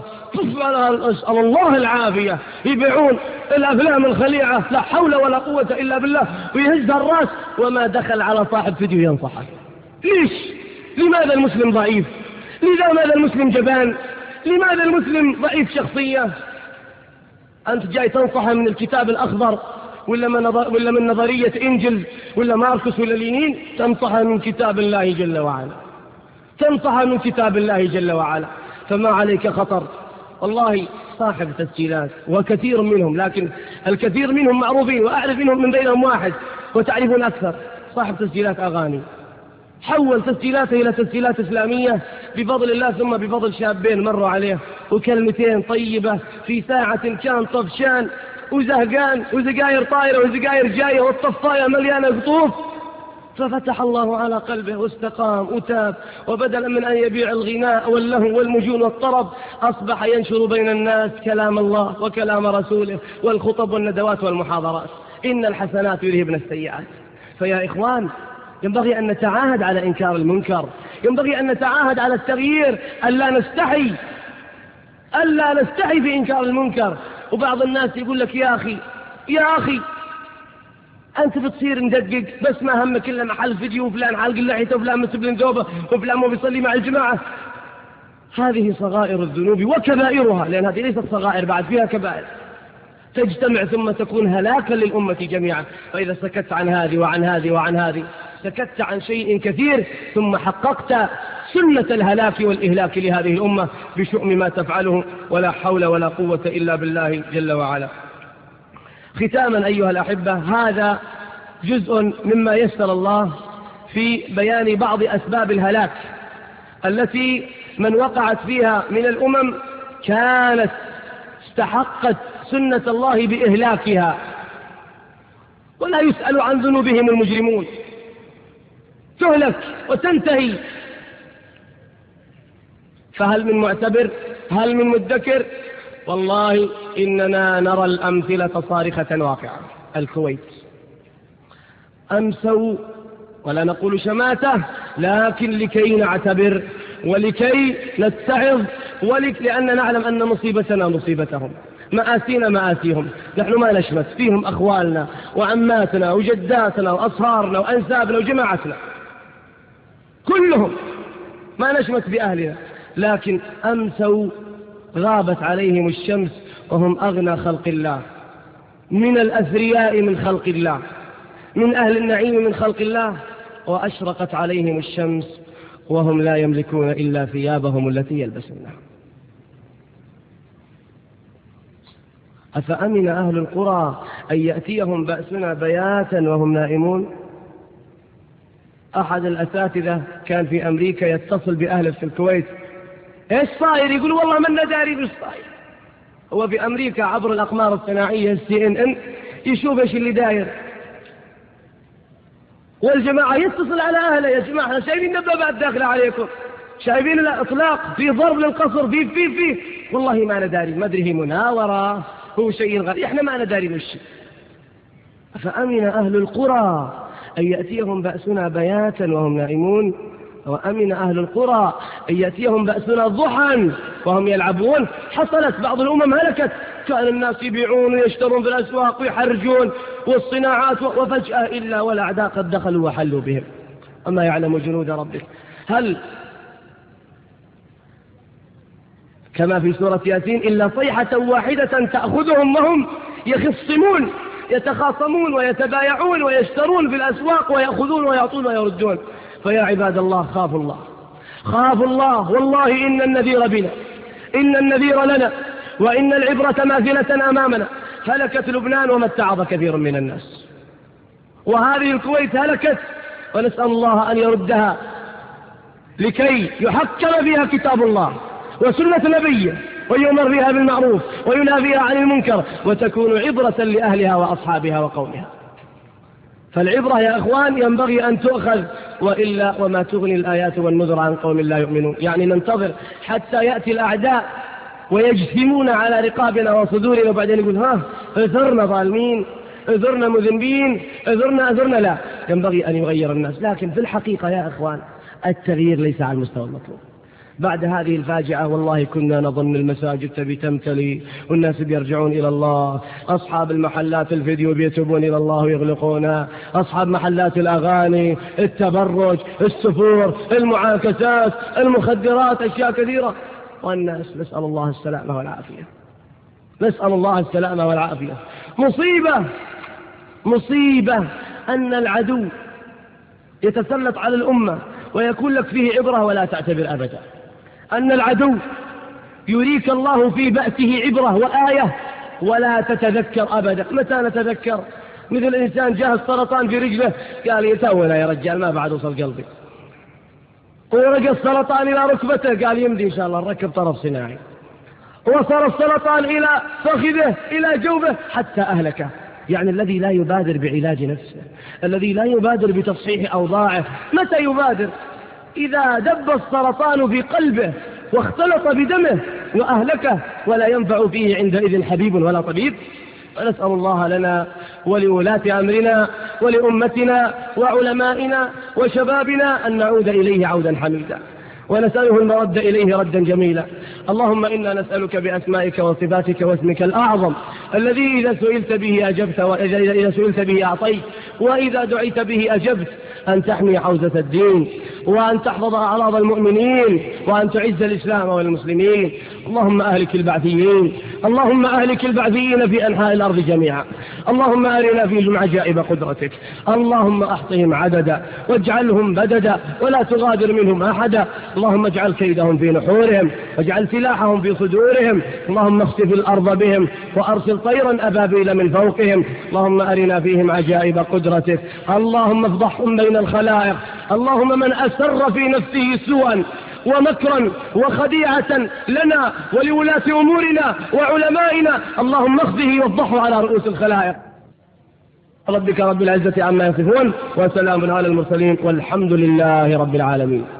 أسأل الله العافية يبيعون الأفلام الخليعة لا حول ولا قوة إلا بالله ويهزها الرأس وما دخل على صاحب فيديو ينصحه. ليش؟ لماذا المسلم ضعيف؟ لماذا المسلم جبان؟ لماذا المسلم ضعيف شخصية؟ أنت جاي تنصحه من الكتاب الأخضر ولا من, نظر ولا من نظرية إنجل ولا ماركس ولا لينين؟ تنصحه من كتاب الله جل وعلا، تنصحه من كتاب الله جل وعلا. فما عليك خطر. والله صاحب تسجيلات وكثير منهم، لكن الكثير منهم معروفين وأعرف منهم من بينهم واحد وتعرفون أكثر، صاحب تسجيلات أغاني، حول تسجيلاته إلى تسجيلات إسلامية بفضل الله، ثم بفضل شابين مروا عليه وكلمتين طيبة في ساعة كان طفشان وزهقان وزقاير طايرة وزقاير جاية والطفاية مليانة قطوف، ففتح الله على قلبه واستقام وتاب، وبدلا من أن يبيع الغناء واللهو والمجون والطرب أصبح ينشر بين الناس كلام الله وكلام رسوله والخطب والندوات والمحاضرات. إن الحسنات يذهبن السيئات. فيا إخوان ينبغي أن نتعاهد على إنكار المنكر، ينبغي أن نتعاهد على التغيير، ألا نستحي ألا نستحي في إنكار المنكر. وبعض الناس يقول لك يا أخي يا أخي أنت بتصير مدقق بس ما همك إلا محل فيديو وفلان حلق اللحية وفلان مسبل ذوبه وفلان مو بيصلي مع الجماعة. هذه صغائر الذنوب وكبائرها، لأن هذه ليست صغائر، بعد فيها كبائر تجتمع ثم تكون هلاكا للأمة جميعا. فإذا سكت عن هذه وعن هذه وعن هذه سكت عن شيء كثير ثم حققت سنة الهلاك والإهلاك لهذه الأمة بشؤم ما تفعله، ولا حول ولا قوة إلا بالله جل وعلا. ختاما أيها الأحبة، هذا جزء مما يسر الله في بيان بعض أسباب الهلاك التي من وقعت فيها من الأمم كانت استحقت سنة الله بإهلاكها، ولا يسأل عن ذنوبهم المجرمون، تهلك وتنتهي. فهل من معتبر؟ هل من مدكر؟ والله إننا نرى الأمثلة صارخة واقعة. الكويت أمسوا، ولا نقول شماتة، لكن لكي نعتبر ولكي نتعظ، ولك لأن نعلم أن مصيبتنا مصيبتهم، مآسينا مآسيهم. نحن ما نشمت فيهم أخوالنا وعماتنا وجداتنا وأصهارنا وأنسابنا وجماعتنا كلهم، ما نشمت بأهلنا، لكن أمسوا غابت عليهم الشمس وهم أغنى خلق الله، من الأثرياء من خلق الله، من أهل النعيم من خلق الله، وأشرقت عليهم الشمس وهم لا يملكون إلا ثيابهم التي يلبسونها. أفأمن أهل القرى أن يأتيهم بأسنا بياتا وهم نائمون؟ أحد الأساتذة كان في أمريكا يتصل بأهله في الكويت، إيش صاير؟ يقول والله من نداري بيش صاير. هو في أمريكا عبر الأقمار الصناعية السي إن إن يشوف إيش اللي داير، والجماعة يتصل على أهله، يا جماعة احنا شايفين دبابات داخلة عليكم، شايفين الإطلاق، في ضرب للقصر، في في في والله ما نداري، ما أدري هي مناورة، هو شيء غير، احنا ما نداري بالشيء. فأمن أهل القرى أن يأتيهم بأسنا بياتا وهم نائمون، وأمن أهل القرى أن يأتيهم بأسنا ضحى وهم يلعبون. حصلت بعض الأمم هلكت، كان الناس يبيعون ويشترون في الأسواق ويحرجون والصناعات، وفجأة إلا والأعداء قد دخلوا وحلوا بهم، أما يعلم جنود ربك. هل كما في سورة ياسين إلا صيحة واحدة تأخذهم وهم يخصمون يتخاصمون ويتبايعون ويشترون في الأسواق ويأخذون ويعطون ويردون. فيا عباد الله خافوا الله، خافوا الله، والله إن النذير بنا، إن النذير لنا، وإن العبرة ماثلة أمامنا. هلكت لبنان وما اتعظ كثير من الناس، وهذه الكويت هلكت، ونسأل الله أن يردها لكي يحكم فيها كتاب الله وسنة نبيه، ويؤمر بها بالمعروف وينهى بها عن المنكر، وتكون عبرة لأهلها وأصحابها وقومها. فالعبرة يا أخوان ينبغي أن تؤخذ، وإلا وما تغني الآيات والنذر عن قوم لا يؤمنون. يعني ننتظر حتى يأتي الأعداء ويجثمون على رقابنا وصدورنا، وبعدين يقول ها اذرنا ظالمين، اذرنا مذنبين، اذرنا اذرنا. لا، ينبغي أن يغير الناس. لكن في الحقيقة يا أخوان التغيير ليس على المستوى المطلوب. بعد هذه الفاجعة والله كنا نظن المساجد تبي تمتلي والناس بيرجعون إلى الله، أصحاب المحلات الفيديو بيتوبون إلى الله ويغلقونها، أصحاب محلات الأغاني، التبرج، السفور، المعاكسات، المخدرات، أشياء كثيرة، والناس نسأل الله السلامة والعافية، نسأل الله السلامة والعافية. مصيبة مصيبة أن العدو يتسلط على الأمة ويكون لك فيه عبرة ولا تعتبر أبدا، أن العدو يريك الله في بأسه عبرة وآية ولا تتذكر أبدا. متى نتذكر؟ مثل إنسان جاه السرطان في رجله قال يتونا يا رجال ما بعد وصل قلبي، ورقى السرطان إلى ركبته قال يمدي إن شاء الله نركب طرف صناعي، وصل السرطان إلى فخذه إلى جوفه حتى أهلكه. يعني الذي لا يبادر بعلاج نفسه، الذي لا يبادر بتصحيح أوضاعه، متى يبادر؟ إذا دب السرطان في قلبه واختلط بدمه وأهلكه، ولا ينفع فيه عندئذ حبيب ولا طبيب. ونسأل الله لنا ولولاة أمرنا ولأمتنا وعلمائنا وشبابنا أن نعود إليه عودا حميدا، ونسأله المرد إليه ردا جميلا. اللهم إنا نسألك بأسمائك وصفاتك واسمك الأعظم الذي إذا سئلت به أجبت، وإذا سئلت به أعطيت، وإذا دعيت به أجبت، أن تحمي حوزة الدين، وأن تحفظ أعراض المؤمنين، وأن تعز الإسلام والمسلمين، اللهم أهلك البعثيين، اللهم أهلك البعثيين في أنحاء الأرض جميعا. اللهم أرنا فيهم عجائب قدرتك. اللهم أحصهم عددا واجعلهم بددا ولا تغادر منهم أحدا. اللهم اجعل كيدهم في نحورهم واجعل سلاحهم في صدورهم. اللهم اخسف الأرض بهم وأرسل طيرا أبابيل من فوقهم. اللهم أرنا فيهم عجائب قدرتك. اللهم افضحهم بين الخلائق. اللهم من أسر في نفسه سوءا ومكرا وخديعة لنا ولولاة أمورنا وعلمائنا، اللهم اخذه وافضحه على رؤوس الخلائق. ربك رب العزة عما يصفون وسلام على المرسلين والحمد لله رب العالمين.